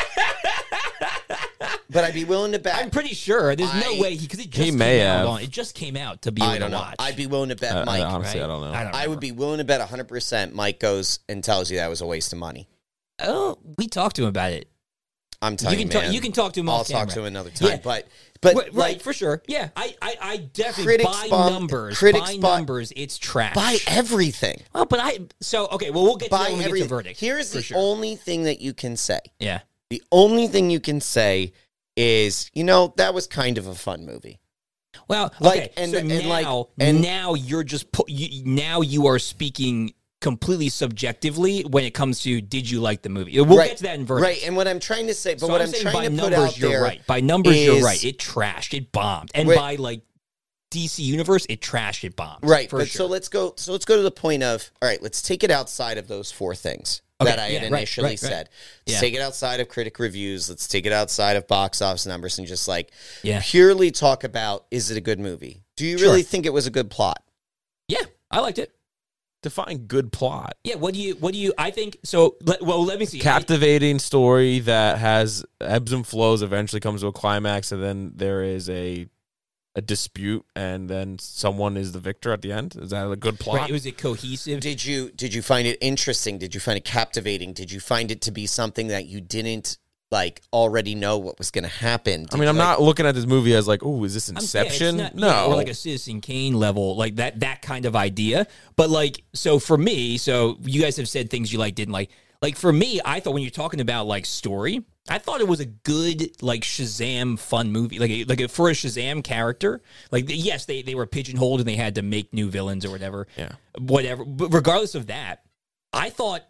But I'd be willing to bet. I'm pretty sure. There's no way because it just may came out have. on. It just came out to be able I don't to know. watch. I'd be willing to bet Mike. Honestly, right? I don't know. I don't I would be willing to bet 100% Mike goes and tells you that was a waste of money. Oh, we talked to him about it. I'm telling you, man. You can talk to him I'll off talk camera. to him another time. Yeah. But Right, like, for sure. Yeah, I definitely Critics by bomb- numbers. critics By bomb- numbers, it's trash. buy everything. Well, but okay. Well, we'll get to Buy that when we get to everything. verdict. Here's for the sure. only thing that you can say. Yeah. The only thing you can say is, that was kind of a fun movie. Well, Like, okay. and- So and now, like- and- now you're just now you are speaking completely subjectively when it comes to did you like the movie? We'll get to that in verdict. Right, and what I'm trying to say, but So what I'm saying trying by to put numbers, out you're there, right. By numbers, you're is- right. It trashed. It bombed. And Wait. by like DC Universe, it trashed. It bombed. right? For But sure. so let's go to the point of, all right, let's take it outside of those four things Okay, that I had yeah, right, initially right. said. Let's Yeah. take it outside of critic reviews. Let's take it outside of box office numbers and just Yeah. purely talk about, is it a good movie? Do you really think it was a good plot? Yeah, I liked it. Define good plot. Yeah, what do you? I think so. Let me see. Captivating story that has ebbs and flows, eventually comes to a climax, and then there is a dispute, and then someone is the victor at the end. Is that a good plot? Right, was it cohesive? Did you find it interesting? Did you find it captivating? Did you find it to be something that you didn't already know what was going to happen? I mean, I'm not looking at this movie as like, oh, is this Yeah, Inception? it's not- No. yeah, or like a Citizen Kane level, like that kind of idea. But so for me, so you guys have said things you didn't like. Like for me, I thought when you're talking about story, I thought it was a good Shazam fun movie. For a Shazam character, yes, they were pigeonholed and they had to make new villains or whatever. Yeah. Whatever. But regardless of that, I thought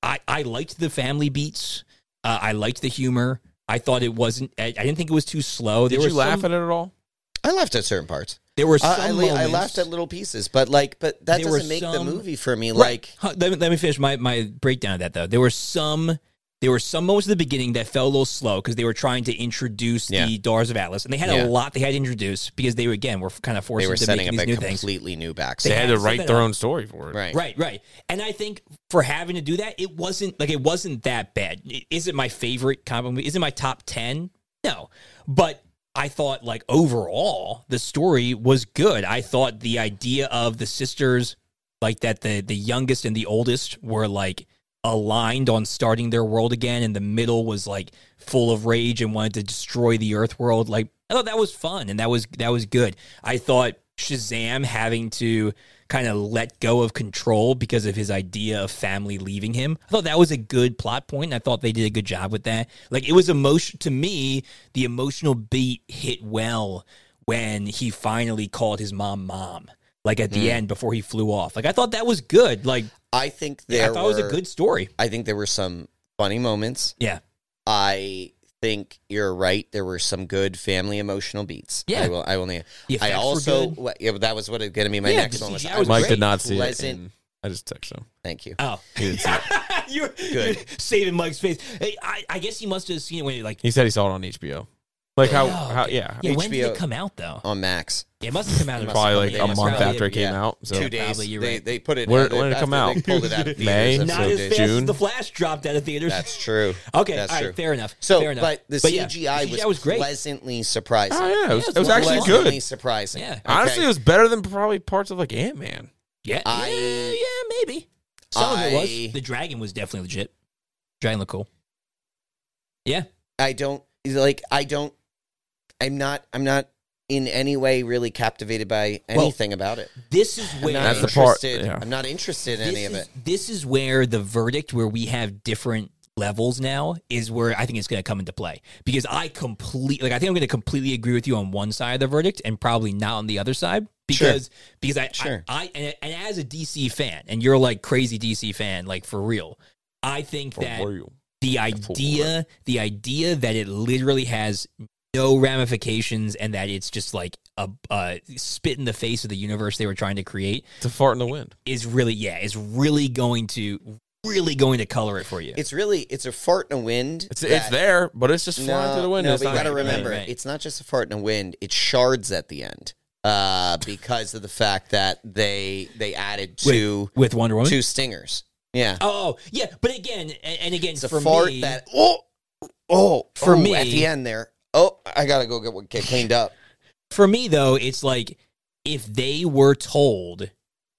I liked the family beats. I liked the humor. I thought it wasn't. I didn't think it was too slow. Did you laugh at it at all? I laughed at certain parts. There were some I moments. laughed at little pieces, but that There were doesn't make the some- movie for me. Right. Let me finish my breakdown of that though. There were some moments at the beginning that felt a little slow because they were trying to introduce the Daughters of Atlas, and they had a lot they had to introduce because they were kind of forced They were to setting make up these a new things. completely new They backstory. had to set write that their up. own story for it. Right. Right. And I think for having to do that, it wasn't that bad. Is it my favorite comic movie? Is it my top 10? No. But I thought overall the story was good. I thought the idea of the sisters, that the youngest and the oldest were aligned on starting their world again, and the middle was full of rage and wanted to destroy the Earth world. I thought that was fun and that was good. I thought Shazam having to kind of let go of control because of his idea of family leaving him. I thought that was a good plot point, and I thought they did a good job with that. It was to me, the emotional beat hit well when he finally called his mom at the end before he flew off. I thought that was good. I think I thought it was a good story. I think there were some funny moments. Yeah. I think you're right. There were some good family emotional beats. Yeah. I will. The I effects also. were good. That was what was going to be my Yeah, next the one. Was CGI I was Mike great. did not see it. Pleasant. And I just texted him. Thank you. Oh. He didn't see it. you're Good. saving Mike's face. Hey, I guess he must have seen it when He said he saw it on HBO. How Yeah, when did HBO it come out though? On Max. Yeah, it must have come out. Probably They a must month probably- after it came yeah. out. So 2 days. Probably, you're right. They put it. When after did it come out? They pulled it out of May? theaters. Not So as days. fast June? as the Flash dropped out of theaters. That's true. okay. That's all true. right, fair enough. So, fair enough. but the yeah, CGI the CGI was great. pleasantly surprising. Oh yeah, it it was was actually Pleasantly good. surprising. Yeah. Honestly, it was better than probably parts of Ant-Man. Yeah, I- yeah, maybe. Some of it I- was. The dragon was definitely legit. Dragon looked cool. Yeah. I'm not in any way really captivated by anything about it. This is where That's the part, interested. yeah. I'm not interested in any of it. This is where the verdict, where we have different levels now, is where I think it's going to come into play. Because I think I'm going to completely agree with you on one side of the verdict and probably not on the other side. Because I as a DC fan, and you're crazy DC fan, for real, I think that the idea that it literally has no ramifications and that it's just a spit in the face of the universe they were trying to create It's a fart in the wind. is really going to really going to color it for you. It's a fart in the wind. It's there, but it's just flying through the window. No, but you got to remember, it's not just a fart in the wind. It's shards at the end because of the fact that they added with Wonder Woman 2 stingers. Yeah. Oh, yeah. But again, it's for a fart me, that for me me at the end there. Oh, I got to go get cleaned up. For me, though, it's like if they were told,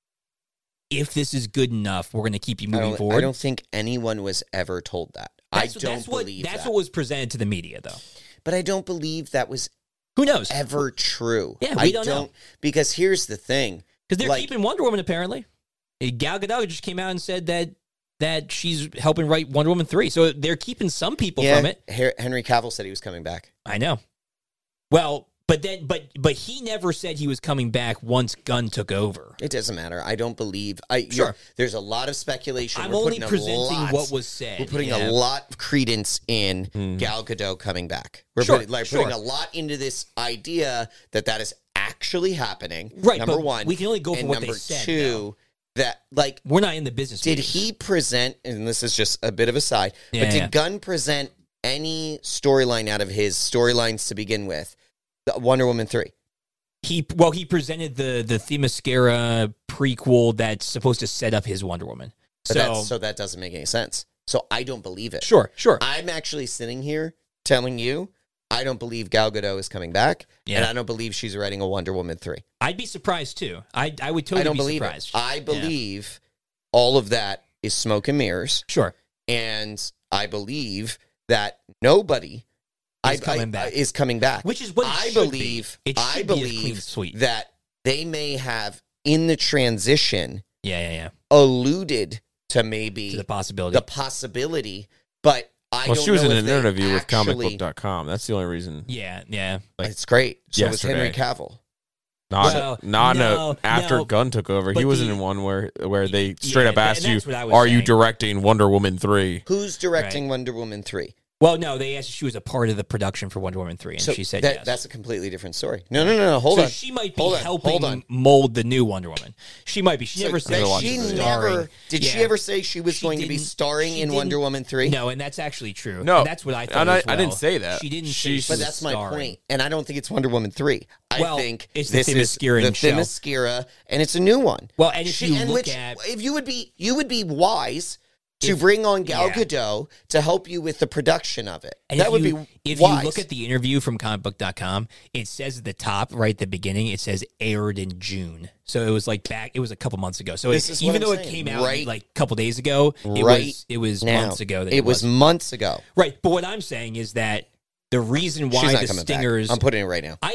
if this is good enough, we're going to keep you moving forward. I don't think anyone was ever told that. I don't believe that. That's what was presented to the media, though. But I don't believe that was who knows ever true. Yeah, we don't know. Because here's the thing. Because they're keeping Wonder Woman, apparently. Gal Gadot just came out and said that she's helping write Wonder Woman 3. So they're keeping some people from it. Henry Cavill said he was coming back. I know. Well, but he never said he was coming back once Gunn took over. It doesn't matter. I don't believe. Sure. There's a lot of speculation. I'm only presenting what was said. We're putting a lot of credence in Gal Gadot coming back. We're putting a lot into this idea that is actually happening. Right. Number one. We can only go for what they said. Number two. That we're not in the business. Did he present? And this is just a bit of a side. But did Gunn present any storyline out of his storylines to begin with? Wonder Woman 3. He presented the Themyscira prequel that's supposed to set up his Wonder Woman. So that doesn't make any sense. So I don't believe it. Sure. I'm actually sitting here telling you I don't believe Gal Gadot is coming back, and I don't believe she's writing a Wonder Woman 3. I'd be surprised too. I would totally be surprised. I believe all of that is smoke and mirrors. Sure. And I believe that nobody is coming back. Which is what I believe. I believe that they may have in the transition alluded to maybe the possibility, but she was in an interview with comicbook.com. That's the only reason. Yeah. It's great. So was Henry Cavill. After Gunn took over, he was in one where they straight up asked you, "Are you directing Wonder Woman 3?" Who's directing Wonder Woman 3? Well, no, they asked if she was a part of the production for Wonder Woman 3, and she said yes. That's a completely different story. No, hold on. She might be helping mold the new Wonder Woman. She might be. She never said Did she ever say she was going to be starring in Wonder Woman 3? No, and that's actually true. No. And that's what I thought I didn't say that. She didn't say But that's my point. And I don't think it's Wonder Woman 3. I think it's the Themyscira, and it's a new one. Well, and if you would be wise to bring on Gal Gadot to help you with the production of it. And that would be if wise. You look at the interview from comicbook.com, it says at the top, right at the beginning, it says aired in June. So it was it was a couple months ago. So even though it came out like a couple days ago, it was months ago. It was months ago. Right. But what I'm saying is that the reason why the Stingers... Back. I'm putting it right now.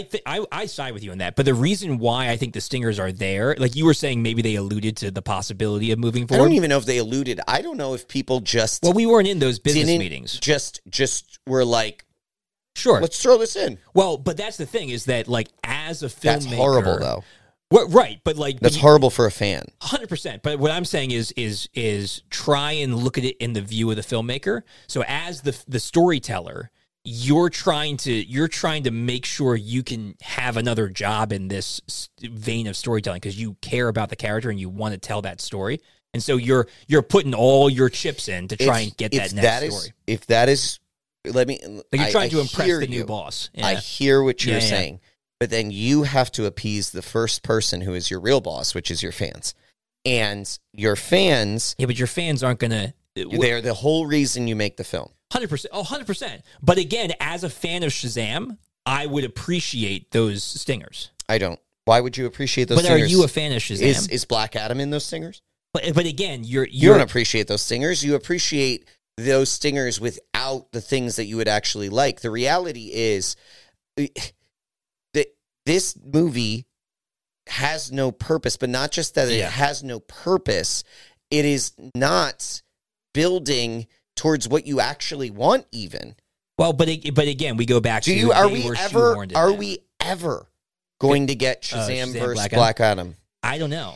I side with you on that. But the reason why I think the Stingers are there, like you were saying, maybe they alluded to the possibility of moving forward. I don't even know if they alluded. I don't know if people just... Well, we weren't in those business meetings. Just were like, sure, let's throw this in. Well, but that's the thing is that like as a filmmaker... That's horrible, though. Right, but like... That's horrible for a fan. 100%. But what I'm saying is try and look at it in the view of the filmmaker. So as the storyteller... You're trying to make sure you can have another job in this vein of storytelling because you care about the character and you want to tell that story, and so you're putting all your chips in to try and get that next story. If that is, let me. Like you're trying to impress the new boss. Yeah. I hear what you're saying, but then you have to appease the first person who is your real boss, which is your fans, and your fans. Yeah, but your fans aren't gonna. They're the whole reason you make the film. 100%. Oh, 100%. But again, as a fan of Shazam, I would appreciate those stingers. I don't. Why would you appreciate those stingers? But are you a fan of Shazam? Is Black Adam in those stingers? But again, you don't appreciate those stingers. You appreciate those stingers without the things that you would actually like. The reality is that this movie has no purpose, but not just that it has no purpose. It is not building towards what you actually want, even. Well, but again, we go back to are we ever going to get Shazam versus Black Adam? I don't know.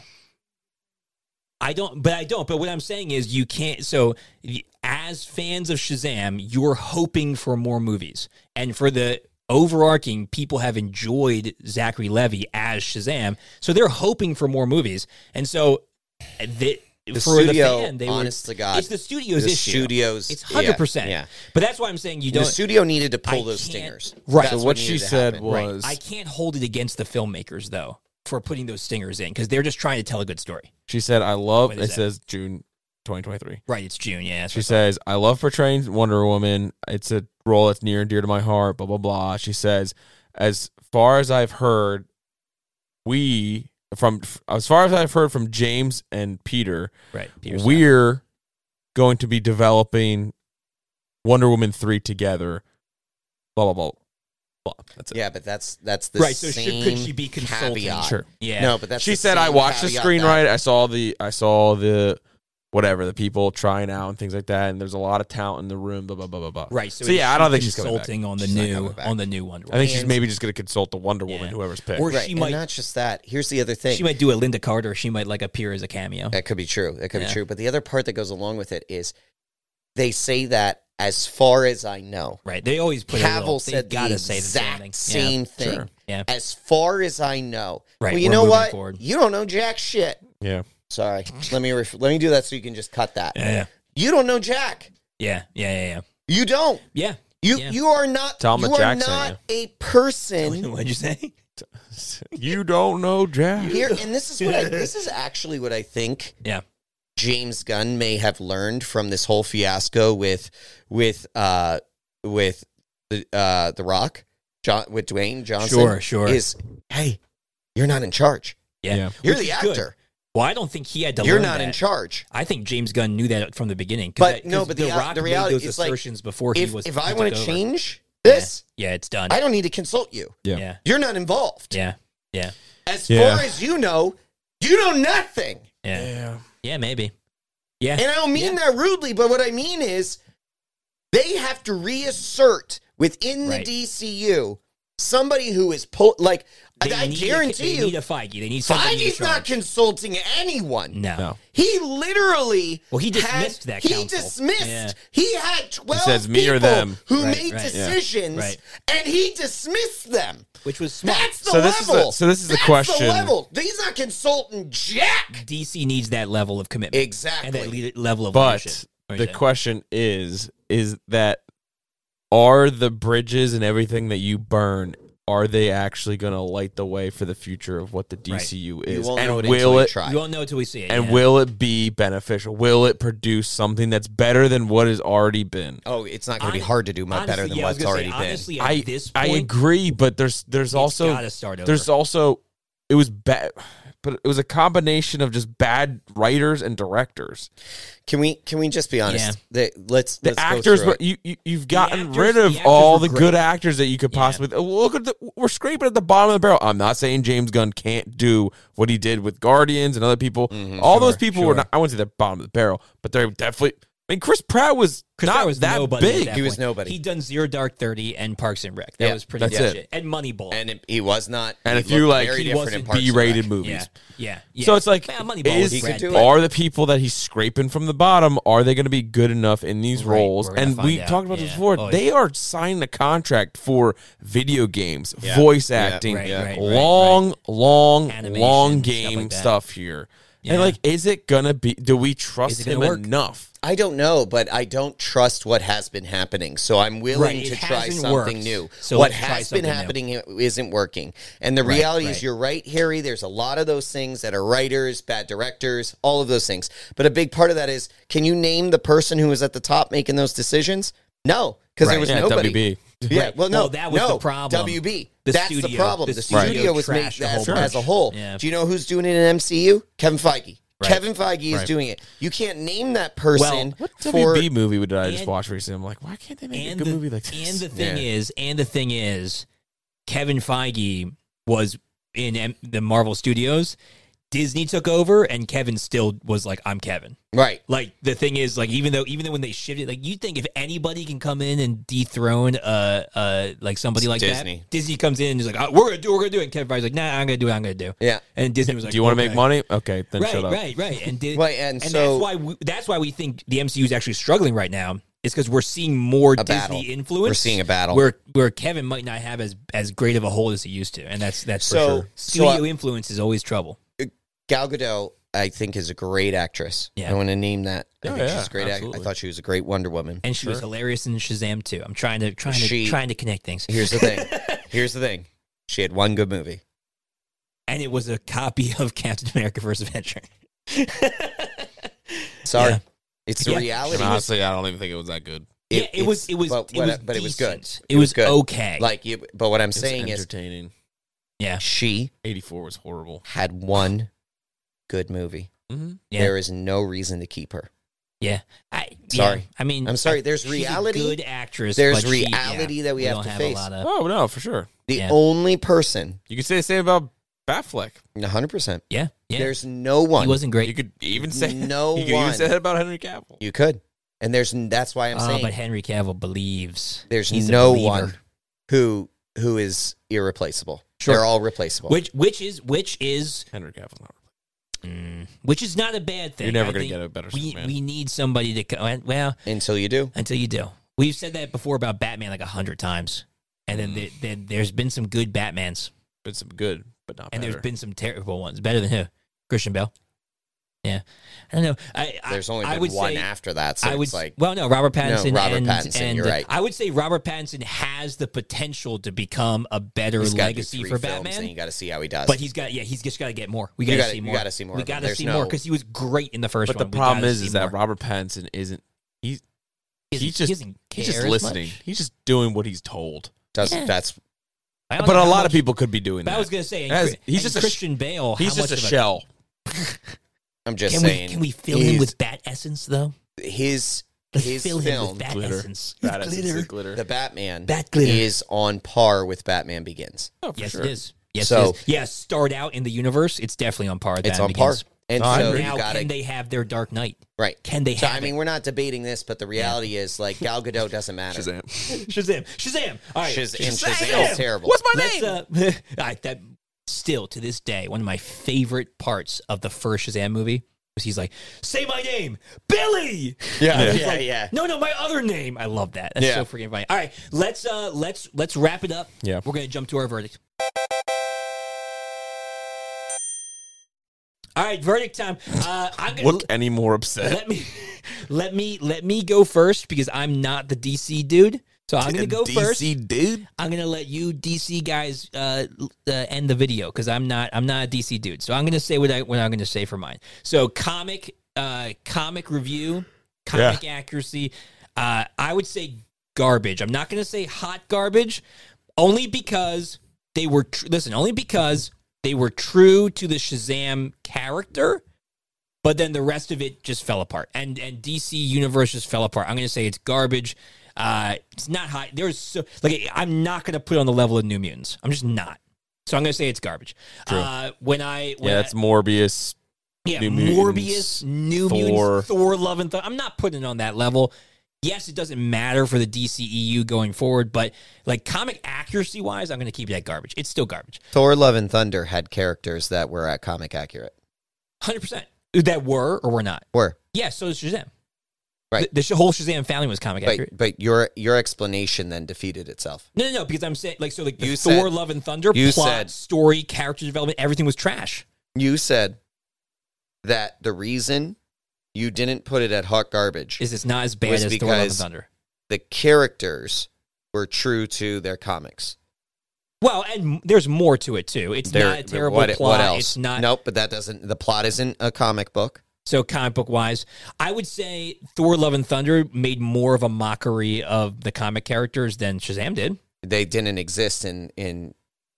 I don't. But what I'm saying is you can't. So as fans of Shazam, you're hoping for more movies, and for the overarching, people have enjoyed Zachary Levi as Shazam, so they're hoping for more movies, and so The for studio, the fan, honest to God, it's the studio's the issue. Studios, It's 100%. Yeah. But that's why I'm saying you The don't. studio needed to pull I those can't- stingers. Right. That's So what needed she to said happen. was, I can't hold it against the filmmakers though for putting those stingers in because they're just trying to tell a good story. she said, I love, When it is that? says June 2023. Right? It's June. Yeah. That's She what says, I love portraying Wonder Woman. It's a role that's near and dear to my heart, blah, blah, blah. She says, as far as I've heard from James and Peter, right. Peter's we're going to be developing Wonder Woman 3 together, blah, blah, blah, blah. That's it. Yeah, but that's the Right, so same could she be consulting? caveat. Sure. Yeah. No, but that's She the said, I same watched the caveat screenwriter. that- I saw the whatever, the people trying out and things like that, and there's a lot of talent in the room, blah, blah, blah, blah, blah. Right. So, yeah, I don't think she's coming back. consulting on the She's not new coming back. on the new Wonder I Woman. think she's maybe just going to consult the Wonder Woman, Yeah. whoever's picked. Or Right, she and might not just that. Here's the other thing. she might do a Linda Carter. She might like appear as a cameo. That could be true. That could Yeah. be true. But the other part that goes along with it is they say that, as far as I know, Right. They always put Cavill they said the gotta say the exact same same thing. thing. Sure. Yeah. As far as I know. Right, Well, you we're know moving what? forward. You don't know jack shit. Yeah. Sorry. Let me do that so you can just cut that. Yeah. You don't know jack. Yeah. Yeah. You don't. Yeah. You Yeah. you are not. Tell 'em you that are Jack sent not a person What'd you say? You don't know Jack. here, and this is actually what I think Yeah. James Gunn may have learned from this whole fiasco with the Rock, with Dwayne Johnson. Sure. Is, hey, you're not in charge. Yeah. Yeah. You're Which the is good. actor. Well, I don't think he had to You're learn not that. in charge. I think James Gunn knew that from the beginning. But the the Rock reality made those is like, assertions before he was. If I he want took to over. change this, yeah, it's done. I don't need to consult you. Yeah. Yeah. You're not involved. Yeah. Yeah. As Yeah. far as you know nothing. Yeah. Yeah. Maybe. Yeah. And I don't mean that rudely, but what I mean is they have to reassert within the Right. DCU somebody who is I guarantee They need you, a Feige. They need somebody in Feige's not charge. consulting anyone. No. He literally Well, he dismissed that He council. dismissed. Yeah. He had 12 says me people or them. who Right, made right. decisions, Right. and he dismissed them. Which was smart. That's the So this is level. the That's question. The level. He's not consulting jack. DC needs that level of commitment. Exactly. And that level of But leadership. the question is that are the bridges and everything that you burn, are they actually going to light the way for the future of what the DCU is? won't And know it will until you it try. You won't know until we see it. and yeah. will it be beneficial? Will it produce something that's better than what has already been? Oh, it's not going to be Hon- hard to do much better than honestly, yeah, I was what's gonna already say, been. honestly, at this point, I agree, but there's it's also gotta start over. there's also it was bad, but it was a combination of just bad writers and directors. Can we just be honest? Let's The go actors through were it. you've gotten actors- rid the of actors all were the good great. actors that you could possibly look at. We're scraping at the bottom of the barrel. I'm not saying James Gunn can't do what he did with Guardians and other people. All those people were not. I wouldn't say the bottom of the barrel, but they're definitely. I mean, Chris Pratt was not that nobody at big. that He was point. nobody. He'd done Zero Dark 30 and Parks and Rec. That Yeah, was pretty that's much it. And Moneyball. And he was not. And he if you looked like, very he different in wasn't Parks and B-rated Rec. movies. yeah. So it's like, Man, Moneyball was He Brad could do Pitt. it. are the people that he's scraping from the bottom, are they going to be good enough in these Right, roles? we're gonna And we find out. talked about this Yeah. before. Oh, They are signing a contract for video games, Yeah. voice Yeah. acting, Right. long Animation, game stuff like that. stuff here. Yeah. And like, is it going to be, do we Is trust it him gonna work? enough? I don't know, but I don't trust what has been happening. So I'm willing Right, to it try hasn't something worked. new. So what let's try has been something new. happening isn't working. And the Right, reality right. is, you're right, Harry. There's a lot of those things that are writers, bad directors, all of those things. But a big part of that is, can you name the person who was at the top making those decisions? No, because there was Yeah, nobody. WB. Yeah, Right. well, no, Well, that was no, the problem. WB. The That's the studio- problem. the The studio studio was made trashed the whole as a bunch. whole. Yeah. Do you know who's doing it in MCU? Kevin Feige. Right. Kevin Feige is Right. doing it. You can't name that person What for WB movie did I just and- watch recently? I'm like, why can't they make a And good the, movie like this? and the thing is, Kevin Feige was in the Marvel Studios. Disney took over, and Kevin still was like, "I'm Kevin." right. Like the thing is, like even though when they shifted, like you think if anybody can come in and dethrone like somebody like Disney. that, Disney comes in and is like, oh, "We're gonna do it." And Kevin Feige's like, "Nah, I'm gonna do what I'm gonna do." Yeah. And Disney was like, Do you want to okay. make money? Okay, then shut up. Right. And Right, and so- that's why we think the MCU is actually struggling right now. Is because we're seeing more Disney battle. influence. We're seeing a battle. where Kevin might not have as great of a hold as he used to, and that's So- for sure. Studio influence is always trouble. Gal Gadot I think is a great actress. Yeah. I want to name that. I Oh, think yeah, she's a great. I thought she was a great Wonder Woman. And she was hilarious in Shazam too. I'm trying to connect things. Here's the thing. She had one good movie. And it was a copy of Captain America: First Avenger. Sorry. Yeah. It's the reality. And honestly, I don't even think it was that good. It was but it was good. decent. It was good. okay. But what I'm It's saying is, entertaining. Yeah. she 84 was horrible. had one good movie. Mm-hmm. Yeah. There is no reason to keep her. Yeah. Sorry. Yeah. I mean, I'm sorry. There's she's reality. a good actress. There's but reality that we have don't to face. A lot of, Oh, no, for sure. The Yeah. only person, You could say the same about Batfleck. 100%. yeah. There's no one. He wasn't great. You could even say No you could one. even say that about Henry Cavill. You could. And that's why I'm saying But Henry Cavill believes. there's he's a no believer. one who is irreplaceable. Sure. They're all replaceable. Which is Henry Cavill's not. which is not a bad thing. You're never I going to think get a better we Superman. we need somebody to Until you do. until you do. We've said that before about Batman like 100 times, and then there's been some good Batmans, Been some good, but not and better. there's been some terrible ones. Better than who? Christian Bale. Yeah, I don't know. There's only I been would one say, after that. So I would it's like, no, Robert Pattinson. Robert Pattinson, and you're right. I would say Robert Pattinson has the potential to become a better he's got to do legacy 3 for films, Batman. and you got to see how he does. But he's just got to get more. We You got to gotta- see you more. gotta see more We of him. got to There's see no- more because he was great in the first But one. the We problem gotta is see that more. Robert Pattinson isn't. He's He just doesn't he's care just as listening. much. He's just doing what he's told. That's Yeah. that's I don't But know a how lot much- of people could be doing But that. I was going to say, He's just a Christian Bale. He's how just a much of shell. I'm just Can saying. can we fill him with bat essence though? his Let's fill him film, with bat Glitter. essence. That With is glitter. glitter. the Batman, Bat glitter. is on par with Batman Begins. Oh, for Yes, sure. it is. Yes, So- it is. Yeah, start out in the universe. It's definitely on par. With It's Batman on par. Begins. And No, I so agree. you Now, got can to they have their Dark Knight? right. Can they So have I mean, it? we're not debating this, but the reality is like Gal Gadot doesn't matter. Shazam. Shazam! All right, Shazam's terrible. What's my Let's, name? all right, that still to this day, one of my favorite parts of the first Shazam movie was he's like, "Say my name, Billy." Yeah, He's yeah, like, yeah. No, my other name. I love that. That's Yeah. so freaking funny. All right, let's wrap it up. Yeah. We're gonna jump to our verdict. All right, verdict time. I'm gonna Look any more upset. let me go first because I'm not the DC dude. So I'm gonna go first. DC dude. I'm gonna let you DC guys end the video because I'm not a DC dude. So I'm gonna say what I'm gonna say for mine. So comic review, comic accuracy. I would say garbage. I'm not gonna say hot garbage, only because they were only because they were true to the Shazam character. But then the rest of it just fell apart, and DC Universe just fell apart. I'm gonna say it's garbage. It's not high. I'm not going to put it on the level of New Mutants. I'm just not. So I'm going to say it's garbage. True. That's Morbius. Yeah, New Morbius, Mutants, New Thor. Mutants, Thor, Love and Thunder. I'm not putting it on that level. Yes, it doesn't matter for the DCEU going forward, but like comic accuracy wise, I'm going to keep it at garbage. It's still garbage. Thor: Love and Thunder had characters that were at comic accurate. 100%. That were or were not. Were Yeah, so is Shazam. Right. The whole Shazam family was comic accurate. but your explanation then defeated itself. No, because I'm saying the You Thor, said- Love and Thunder you plot, said- story, character development, everything was trash. You said that the reason you didn't put it at hot garbage Is it's not as bad was as Thor, Love and because Thunder. the characters were true to their comics. Well, and there's more to it too. It's not a terrible plot. What else? It's not Nope, but the plot isn't a comic book. so comic book wise. I would say Thor, Love and Thunder made more of a mockery of the comic characters than Shazam did. They didn't exist in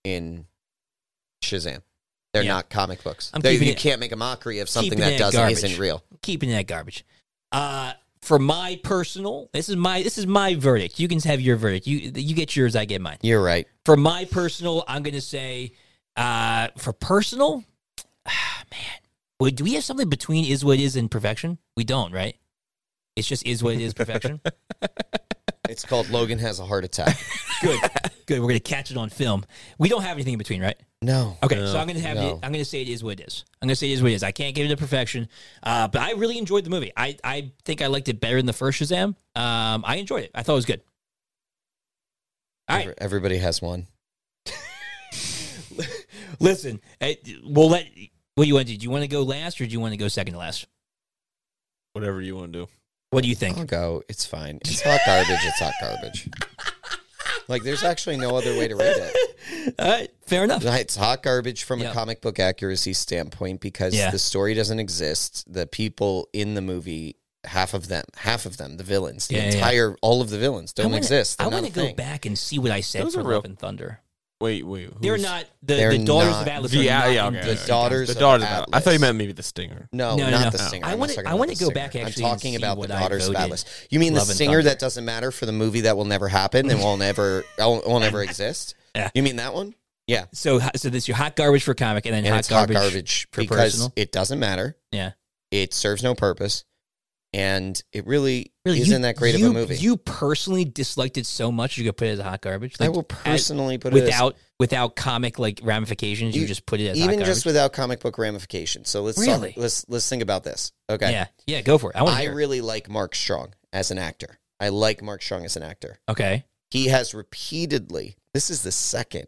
Shazam. They're Yeah. not comic books. I'm keeping You it- can't make a mockery of something keeping that it doesn't garbage. isn't real. Keeping that garbage. For my personal, this is my verdict. You can have your verdict. You get yours, I get mine. You're right. For my personal, I'm going to say, for personal, man, do we have something between is what it is and perfection? We don't, right? It's just is what it is, perfection. It's called Logan Has a Heart Attack. Good. We're going to catch it on film. We don't have anything in between, right? No. Okay, so I'm going to have No. it. I'm going to say it is what it is. I'm going to say it is what it is. I can't give it a perfection, but I really enjoyed the movie. I think I liked it better than the first Shazam. I enjoyed it. I thought it was good. All right. Everybody has one. Listen, we'll let What do you want to do? Do you want to go last or do you want to go second to last? Whatever you want to do. What do you think? I'll go. It's fine. It's hot garbage. It's hot garbage. Like, there's actually no other way to rate it. All right, fair enough. It's hot garbage from Yeah. a comic book accuracy standpoint because the story doesn't exist. The people in the movie, half of them, the villains, all of the villains don't exist. I They're want not to a go thing. back and see what I said Those for are real- Love and Thunder. Wait. They're not They're the Daughters not- of Atlas. The, are not yeah, in okay. this. The Daughters The of Daughters of Atlas. I thought you meant maybe the Stinger. No, No, not no. the Stinger. I I'm wanna- not talking I about wanna the go Stinger. back actually I'm and talking see about the what I Daughters of voted. Atlas. You mean Love the and Stinger Thunder. that doesn't matter for the movie that will never happen and will never exist? Yeah. You mean that one? Yeah. So this is your hot garbage for comic, and then And hot it's hot garbage, garbage for because personal. it doesn't matter. Yeah, It serves no purpose. And it really really isn't that great of a movie. You personally disliked it so much you could put it as a hot garbage. I will personally put it as, without comic like ramifications. You just put it as hot even garbage? just without comic book ramifications. So let's Really? let's think about this. Okay. Yeah, go for it. I want to I hear. really like Mark Strong as an actor. I like Mark Strong as an actor. Okay. He has repeatedly. This is the second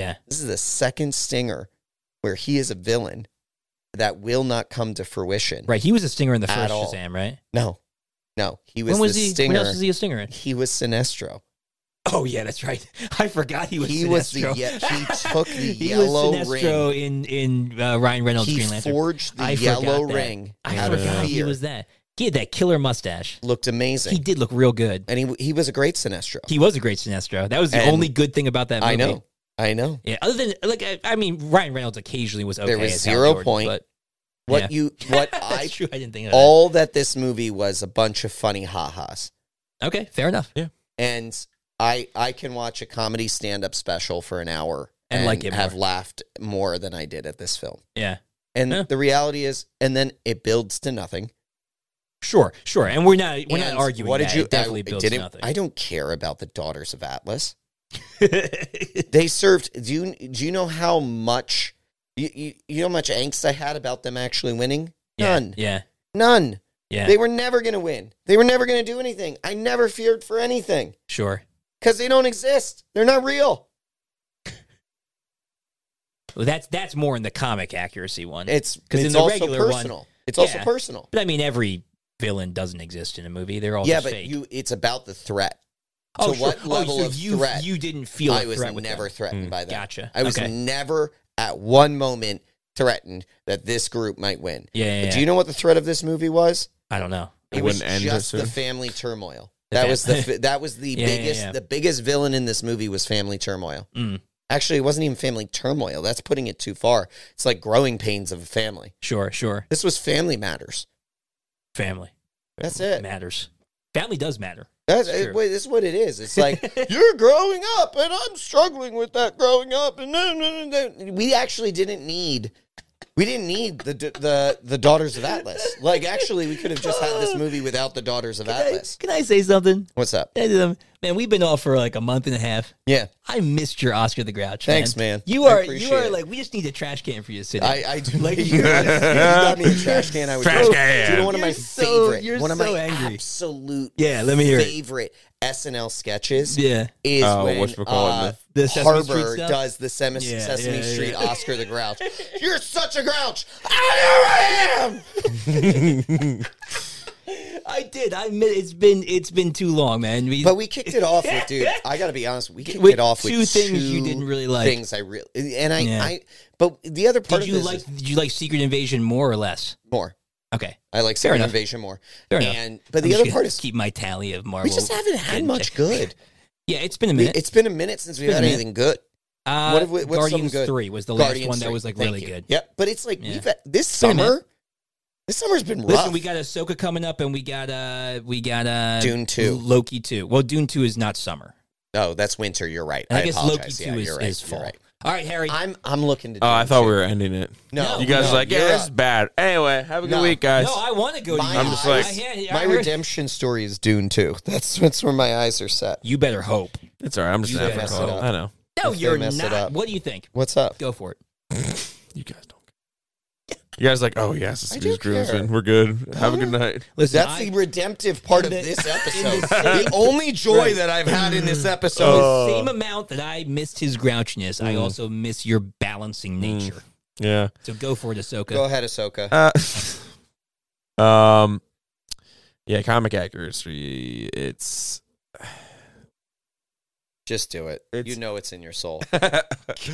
Stinger where he is a villain that will not come to fruition. Right. He was a stinger in the At first all. Shazam, right? No. He was When was the he? Stinger. When else was he a stinger in? He was Sinestro. Oh yeah, that's right. I forgot he was. He Sinestro. was he took the he yellow was ring. Sinestro in Ryan Reynolds' He Green Lantern. forged the I yellow forgot that. ring. I out of forgot he fear. was that. He had that killer mustache. Looked amazing. He did look real good. And he was a great Sinestro. He was a great Sinestro. That was the And only good thing about that movie. I know. Yeah. Other than I mean, Ryan Reynolds occasionally was okay. There was as Hal 0 Jordan, point. But What that's I true. I didn't think of all that this movie was a bunch of funny ha-has. that. Okay, fair enough. Yeah. And I can watch a comedy stand-up special for an hour And like it have more. laughed more than I did at this film. Yeah. And Yeah. the reality is, and then it builds to nothing. Not and we're not And arguing. what did that. you? It definitely I builds didn't. nothing. I don't care about the Daughters of Atlas. They served. Do you know how much? You know how much angst I had about them actually winning? None. Yeah. None. Yeah. They were never going to win. They were never going to do anything. I never feared for anything Sure. because they don't exist. They're not real. Well, that's more in the comic accuracy one. It's in the also regular personal. one. It's also Yeah. personal. But I mean, every villain doesn't exist in a movie. They're all Yeah, just but fake. it's about the threat. Oh, to sure. what level so of you, threat? You didn't feel I a was threat with never them. threatened by that. Gotcha. I was Okay. never at one moment threatened that this group might win. Yeah. But do you know what the threat of this movie was? I don't know. It was wouldn't end just as the soon. family turmoil. The That fam- was the Yeah, biggest yeah. the biggest villain in this movie was family turmoil. Mm. Actually, it wasn't even family turmoil. That's putting it too far. It's like growing pains of a family. Sure. This was family matters. Family. That's it. Matters. Family does matter. That's It's true. this is what it is. It's like you're growing up, and I'm struggling with that growing up. And we actually didn't need. We didn't need the Daughters of Atlas. Like, actually, we could have just had this movie without the Daughters of Atlas. Can I say something? What's up? Man, we've been off for like a month and a half. Yeah, I missed your Oscar the Grouch. Thanks, man. You I are appreciate it. like, we just need a trash can for you to sit in. I do. Like, you got me a trash can. I was Trash Do can. you know one of my You're so- favorite? you're One of so my angry. absolute Yeah, let me hear it. favorite SNL sketches. Yeah. Is when whatchamacallit, the Sesame Street Harbor stuff? does the Yeah, Sesame yeah, Street yeah. Oscar the Grouch. You're such a grouch. I am. I did. It's been too long, man. But we kicked it off with, dude. I got to be honest. We kicked With it off with two things you didn't really like. Things I really and Yeah. I. But the other part Did of you this is did you like Secret Invasion more or less? more. Okay. I like Fair Secret enough. Invasion more. Fair enough. But I'm the just other gonna part is keep my tally of Marvel. we just haven't had and- much good. Yeah, it's been a minute. It's been a minute since we've been a had minute. anything good. what's Guardians something good? 3 was the Guardians last one that 3. was like Thank really you. good. Yep. But it's like Yeah. we've had, this Been a minute. summer. This summer's been rough. Listen, we got Ahsoka coming up, and we got Dune 2. Loki 2. Well, Dune 2 is not summer. Oh, that's winter. You're right. And I I guess apologize. Loki 2 Yeah, is, you're right. is fall. You're right. All right, Harry. I'm looking to. Oh, I Dune thought 2. we were ending it. No, You guys no, are like, yeah, you're this up. is bad. Anyway, have a good No. week, guys. No, I want to go to My you. I'm just like- My redemption story is Dune 2. That's where my eyes are set. You better hope. It's all right. I'm just You an mess it African. up. I know. No, If they you're mess it not. up. What do you think? What's up? Go for it. You guys don't. You guys like, oh yes, I it's do care. Groomsman. We're good. Have a good night. Listen, That's the redemptive part of in the- this in episode. the same- The only joy Right. that I've had in this the episode. same amount that I missed his grouchiness, I also miss your balancing nature. Yeah. So go for it, Ahsoka. Go ahead, Ahsoka. Yeah, comic accuracy. It's Just do it. It's- You know it's in your soul. Let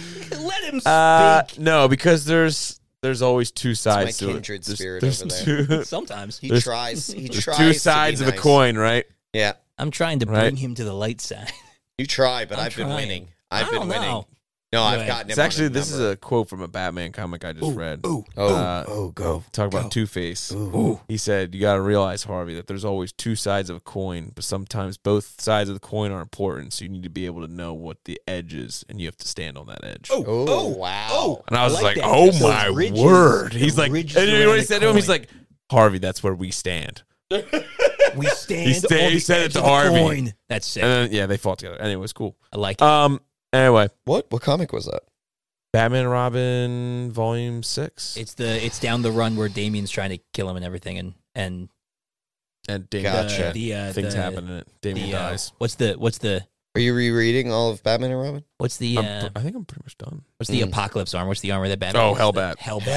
him speak. No, because there's always two sides to it. kindred spirit There's over two, Sometimes. He There's- tries. He there's tries. two to sides be of a nice. coin, right? Yeah, I'm trying to Right. bring him to the light side. you try, but I'm I've been trying. winning. I I've been don't winning. know. No, I've Right. gotten him. It's on actually a this is number. a quote from a Batman comic I just read. Ooh. Go. Talk about Two-Face. Ooh. He said, "You got to realize, Harvey, that there's always two sides of a coin, but sometimes both sides of the coin are important. So you need to be able to know what the edge is, and you have to stand on that edge." Oh, wow. And I was like, that. "Oh Those my ridges- word!" the He's like, ridges and you know around what he the said to him? He's coin. like, "Harvey, that's where we stand." We stand. He said- on he the said it edge to of the Harvey. coin. That's sick. And then, yeah, they fought together. Anyway, it was cool. I like it. Anyway, What comic was that? Batman and Robin, Volume 6. It's down the run where Damien's trying to kill him and everything, and And Damien, Gotcha. things happen in it. Damien dies. What's the Are you rereading all of Batman and Robin? what's the I think I'm pretty much done. what's the Apocalypse armor? What's the armor that Batman? Oh, uses? Hellbat.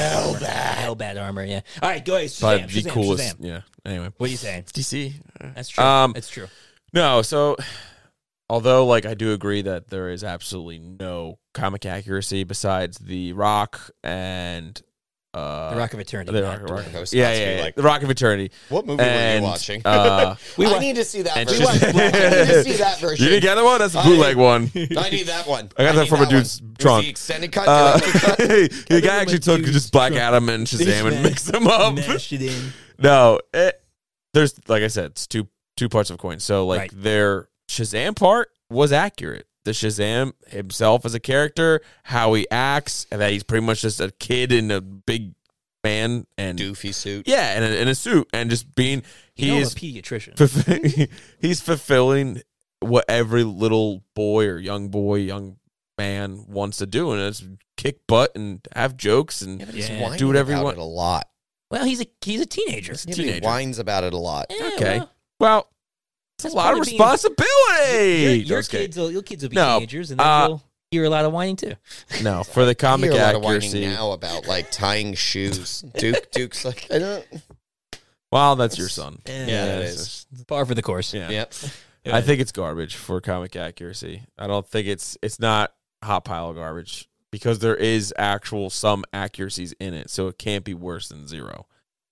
Hellbat armor. Yeah. All right, go ahead. Probably Shazam, the coolest. Shazam. Yeah. Anyway, What are you saying? DC. That's true. That's true. No, so although like I do agree that there is absolutely no comic accuracy besides The Rock and The Rock of Eternity. the not Rock, Dwayne. Rock, I was yeah, about to be yeah, like- The Rock of Eternity. What movie were you watching? I I need to see that and version. Shazam. I need to see that version. You didn't get that one? That's a I bootleg one. I need that one. I got that need from a dude's one. Was trunk. the extended cut? Director's cut? The guy actually took dude's just Black trunk. Adam and Shazam and mixed them up. Mashed it in. No, there's like I said, it's two parts of a coin. So like Right. their Shazam part was accurate. The Shazam himself as a character, how he acts, and that he's pretty much just a kid in a big man and Doofy suit. yeah, in a suit and just being You know I'm a is pediatrician. he's fulfilling what every little boy, young man wants to do, and it's kick butt and have jokes and Yeah, but he's Yeah. whining do whatever you about want. it a lot. Well, he's a teenager. Yeah, but he Teenager. whines about it a lot. Yeah, Okay. well, Well, it's That's a lot of part of being- responsibility. your Okay. kids will be No, teenagers, and then you'll hear a lot of whining too. No, for the I comic hear a lot of accuracy. whining now about like tying shoes. Duke's like, I don't. Well, that's your son. Yeah, it it's is. just- Par for the course. yeah. Yep. I think it's garbage for comic accuracy. I don't think it's not hot pile of garbage because there is actual some accuracies in it, so it can't be worse than zero.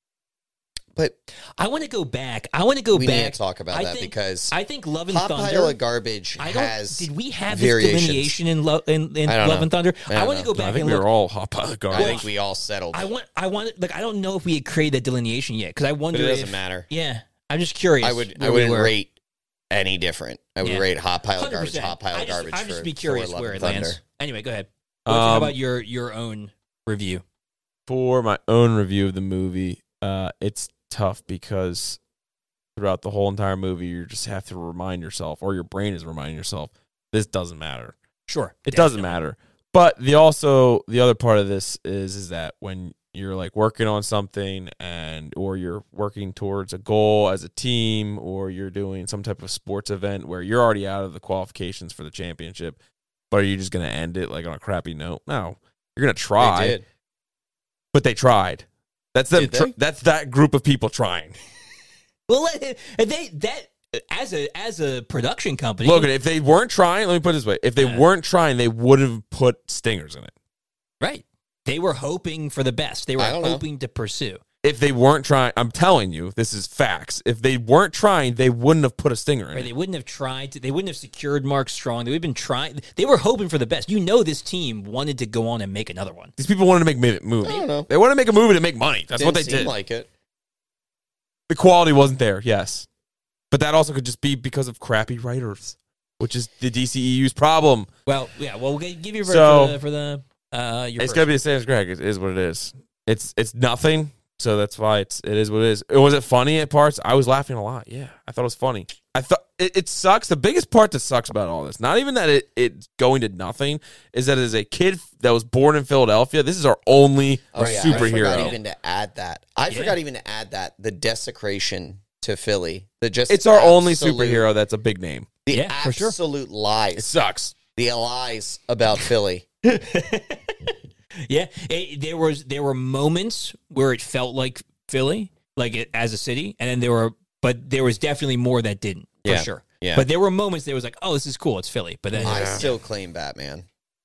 But I want to go back. I want to go we back. need to talk about I that think- because I think Love and Hot Thunder. Pile of Garbage I don't. has Did we have this variations. delineation in Love I don't Love and know. Thunder? I don't I want to know. go back I think and we look. were all hot pile of I garbage. think we all settled. I want. Like I don't know if we had created that delineation yet because I wonder. But it doesn't if, matter. Yeah, I'm just curious. I where we wouldn't were. rate any different. I would Yeah. rate Hot Pile of Garbage, 100%. Hot Pile of Garbage. I'd just for be curious Love where and it lands. Thunder. Anyway, go ahead. How Um, about your own review? For my own review of the movie, it's tough because throughout the whole entire movie, you just have to remind yourself, or your brain is reminding yourself, this doesn't matter. Sure, It doesn't matter. But the other part of this is that when you're like working on something or you're working towards a goal as a team, or you're doing some type of sports event where you're already out of the qualifications for the championship, but are you just going to end it like on a crappy note? No, you're going to try. They did. But they tried. That's them. Did they? That's that group of people trying. Well, as a production company. Look, if they weren't trying, let me put it this way: if they weren't trying, they would have put stingers in it. right? They were hoping for the best. They were I don't know. hoping to pursue. If they weren't trying, I'm telling you, this is facts. If they weren't trying, they wouldn't have put a stinger in Right? it. They wouldn't have tried. They wouldn't have secured Mark Strong. They would have been trying. They were hoping for the best. You know, this team wanted to go on and make another one. These people wanted to make a movie. I don't know. They wanted to make a movie to make money. That's what they Didn't seem did. like it. The quality wasn't there, yes, but that also could just be because of crappy writers, which is the DCEU's problem. Well, yeah. Well, we'll give you So- for the your It's first. gonna be the same as Greg. It is what it is. It's nothing. So that's why it is what it is. Was it funny at parts? I was laughing a lot. Yeah, I thought it was funny. I thought it sucks. The biggest part that sucks about all this, not even that it's going to nothing, is that as a kid that was born in Philadelphia, this is our only Oh, yeah. I superhero. forgot even to add that. The desecration to Philly. It's our only superhero that's a big name. The Yeah, for sure. absolute It lies. sucks. The lies about Philly. Yeah, there were moments where it felt like Philly, like it as a city, and then there was definitely more that didn't, for sure. Yeah. But there were moments there was like, oh, this is cool, it's Philly. But then I still claim Batman.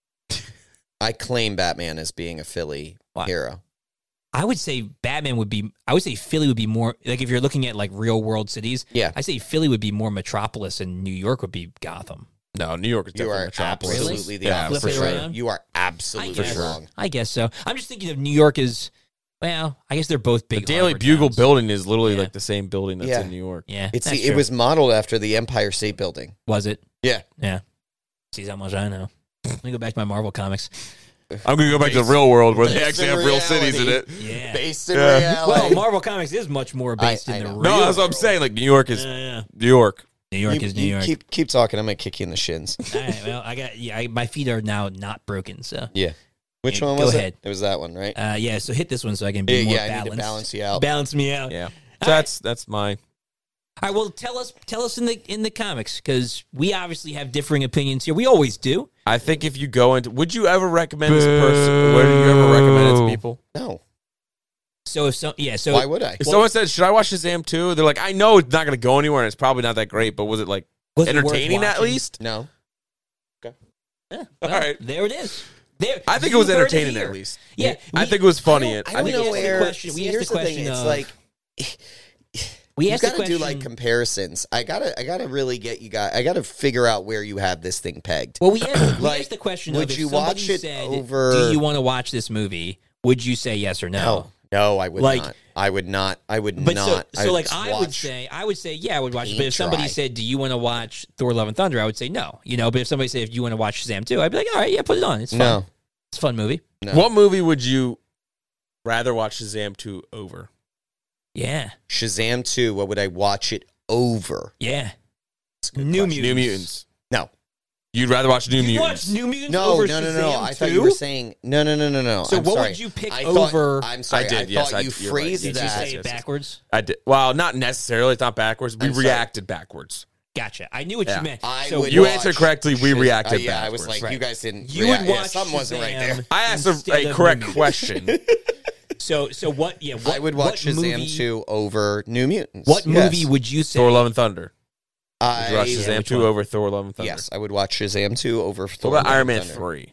I claim Batman as being a Philly hero. I would say Philly would be more, like if you're looking at like real world cities, I say Philly would be more Metropolis and New York would be Gotham. No, New York is definitely Metropolis. Absolutely the Yeah, opposite. for sure. You are absolutely wrong. I guess so. I'm just thinking of New York as, well, I guess they're both big. The Daily harbor Bugle towns. building is literally like the same building that's in New York. Yeah, It was modeled after the Empire State Building. Was it? Yeah. Yeah. See how much I know. Let me go back to my Marvel comics. I'm going to go back to the real world where they actually have real cities in it. Yeah. Based in reality. Well, Marvel Comics is much more based in the real No, that's what I'm world. saying. Like, New York is New York. New York is New York. Keep talking. I'm going to kick you in the shins. All right, well, my feet are now not broken, so. Yeah. Which Yeah, one go was ahead. it? It was that one, right? Yeah, so hit this one so I can be more I balanced. need to balance you out. Balance me out. Yeah. All So that's my... All right, well, tell us in the comics, because we obviously have differing opinions here. We always do. I think if you go into... Would you ever recommend this person? Would you ever recommend it to people? No. So so Why would I? If someone said, should I watch Shazam 2? They're like, I know it's not going to go anywhere and it's probably not that great, but was it like was it worth entertaining at watching? least? No. Yeah, All well, right. there it is. There, I think it you was heard entertaining here. at least. Yeah, I think it was funny. I don't know where. We asked the question It's of- like We you asked the got to do question. like comparisons. I gotta really get you guys. I gotta figure out where you have this thing pegged. Well, we asked Like, the question would of if you somebody watch it said, over- do you want to watch this movie? Would you say yes or no? No, I would Like- not. I would not. I would But not. so like just I would watch- say, yeah, I would watch it. Paint But if somebody dry. said, do you want to watch Thor: Love and Thunder? I would say no. You know, but if somebody said, if you want to watch Shazam 2, I'd be like, all right, yeah, put it on. It's fun. No. It's a fun movie. No. What movie would you rather watch Shazam 2 over? Yeah, Shazam 2, what would I watch it over? yeah. That's a good New question. Mutants. New Mutants. No. You'd rather watch New You Mutants. watch New Mutants No, over no, Shazam I thought 2? you were saying no. So I'm what sorry. would you pick I over? Thought, I'm sorry. I did, I yes, thought you you're right. phrased Did you that. say it yes. backwards? I did. Well, not necessarily. It's not backwards. We I'm sorry. reacted backwards. Gotcha. I knew what Yeah. you meant. I So would You watch answered correctly. We reacted yeah, I was backwards. like, you guys didn't. you would react. watch Yeah, something wasn't right there. Shazam I asked instead a of correct New Mutants. question. So what? Yeah, what, I would watch what Shazam movie, 2 over New Mutants. What Yes. movie would you say? Thor: Love and Thunder. Would you watch I, Shazam which 2 one? over Thor: Love and Thunder? yes, I would watch Shazam 2 over Thor. What about Love Iron and Man Thunder. 3?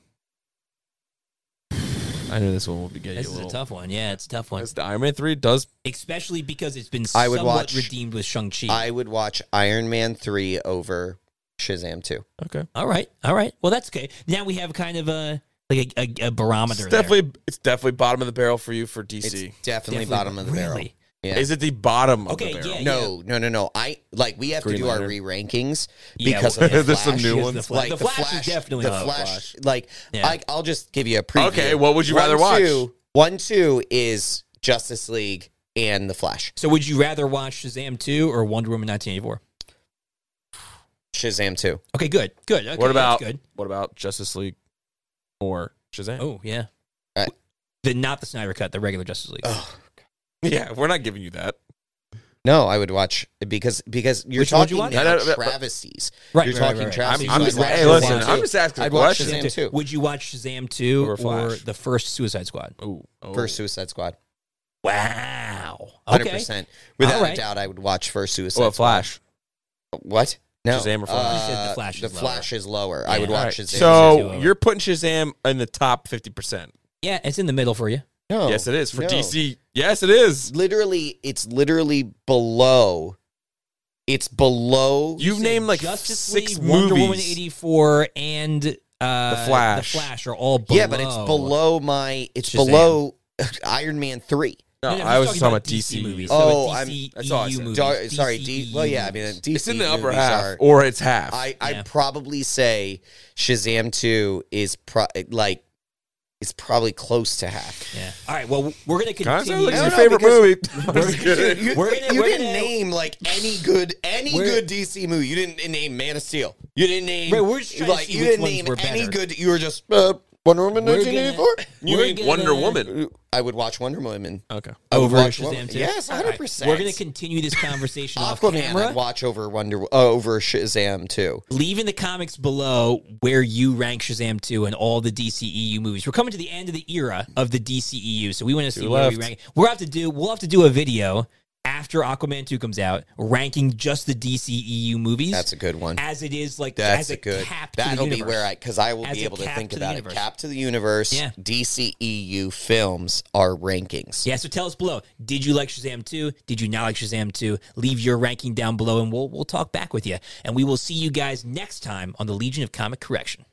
I knew this one would be getting This you a is a little. tough one. Yeah, it's a tough one. That's the Iron Man 3 does. Especially because it's been I would somewhat watch- redeemed with Shang-Chi. I would watch Iron Man 3 over Shazam 2. Okay. All right. Well, that's okay. Now we have kind of a barometer. It's definitely bottom of the barrel for you for DC. It's definitely bottom of the barrel. Really? Yeah. Is it the bottom of Okay, the barrel? yeah. No. We have Green to do our Lantern. re-rankings Yeah, because well, of the there's some Flash. new Yes, ones. the Flash. Like The Flash is definitely the up. Flash. Like Yeah. I'll just give you a preview. Okay, what would you rather watch? 1-2 is Justice League and the Flash. So would you rather watch Shazam 2 or Wonder Woman 1984? Shazam 2. Okay, good. Okay, What about that's good? what about Justice League or Shazam? Oh, yeah. Uh, Not the Snyder cut, the regular Justice League. Oh. Yeah, we're not giving you that. No, I would watch because you're Which one would talking you watch? now No, no, travesties. Right, You're right, talking right, right. travesties. I'm You just would watch hey, Shazam listen. 2. I'm just asking a I'd watch question. Shazam 2 Would you watch Shazam 2 Over or Flash? the first Suicide Squad? Oh, First Suicide Squad. Wow. 100%. Without All right. a doubt, I would watch first Suicide Well, Squad. Flash. What? No. Shazam or Flash? You said the Flash is the lower. Flash is lower. I would Yeah. watch Alright, Shazam. So 2 you're putting Shazam in the top 50%. Yeah, it's in the middle for you. No. Yes, it is for no. DC. Yes, it is. It's literally below. It's below. You've said named like Justice 6 League, Wonder Woman movies. 84 and the Flash. The Flash are all below. Yeah, but it's below my. It's Shazam. below Iron Man 3. No, No, I was he's talking about DC movies. Oh, So I'm- it's that's all I DCEU said. movies. Sorry, DCEU well, yeah, I mean, movies. DC It's in the upper movies half, are- or it's half. Yeah. I'd probably say Shazam 2 is it's probably close to half. Yeah. All right. Well, we're going to Kind of continue. sounds like No, your no, favorite because- movie. I'm just kidding. You, We're gonna- you we're didn't gonna- name like any good DC movie. You didn't name Man of Steel. You didn't name Right, we're just trying to see you which didn't ones name were any better. good. You were just Wonder Woman We're 1984? You We're mean gonna- Wonder Woman? I would watch Wonder Woman. Okay. I would over watch Shazam Wonder- 2? Yes, All right. 100%. We're going to continue this conversation off Aquaman camera. I'd watch over over Shazam too. Leave in the comments below where you rank Shazam 2 and all the DCEU movies. We're coming to the end of the era of the DCEU, so we want to see where we rank. We'll have to do a video after Aquaman 2 comes out, ranking just the DCEU movies. That's a good one. As it is, like, That's as a good. cap to That'll the be universe. where because I will As be a able to cap think to the about it. universe. Cap to the universe. Yeah. DCEU films are rankings. Yeah, so tell us below. Did you like Shazam 2? Did you not like Shazam 2? Leave your ranking down below, and we'll talk back with you. And we will see you guys next time on the Legion of Comic Correction.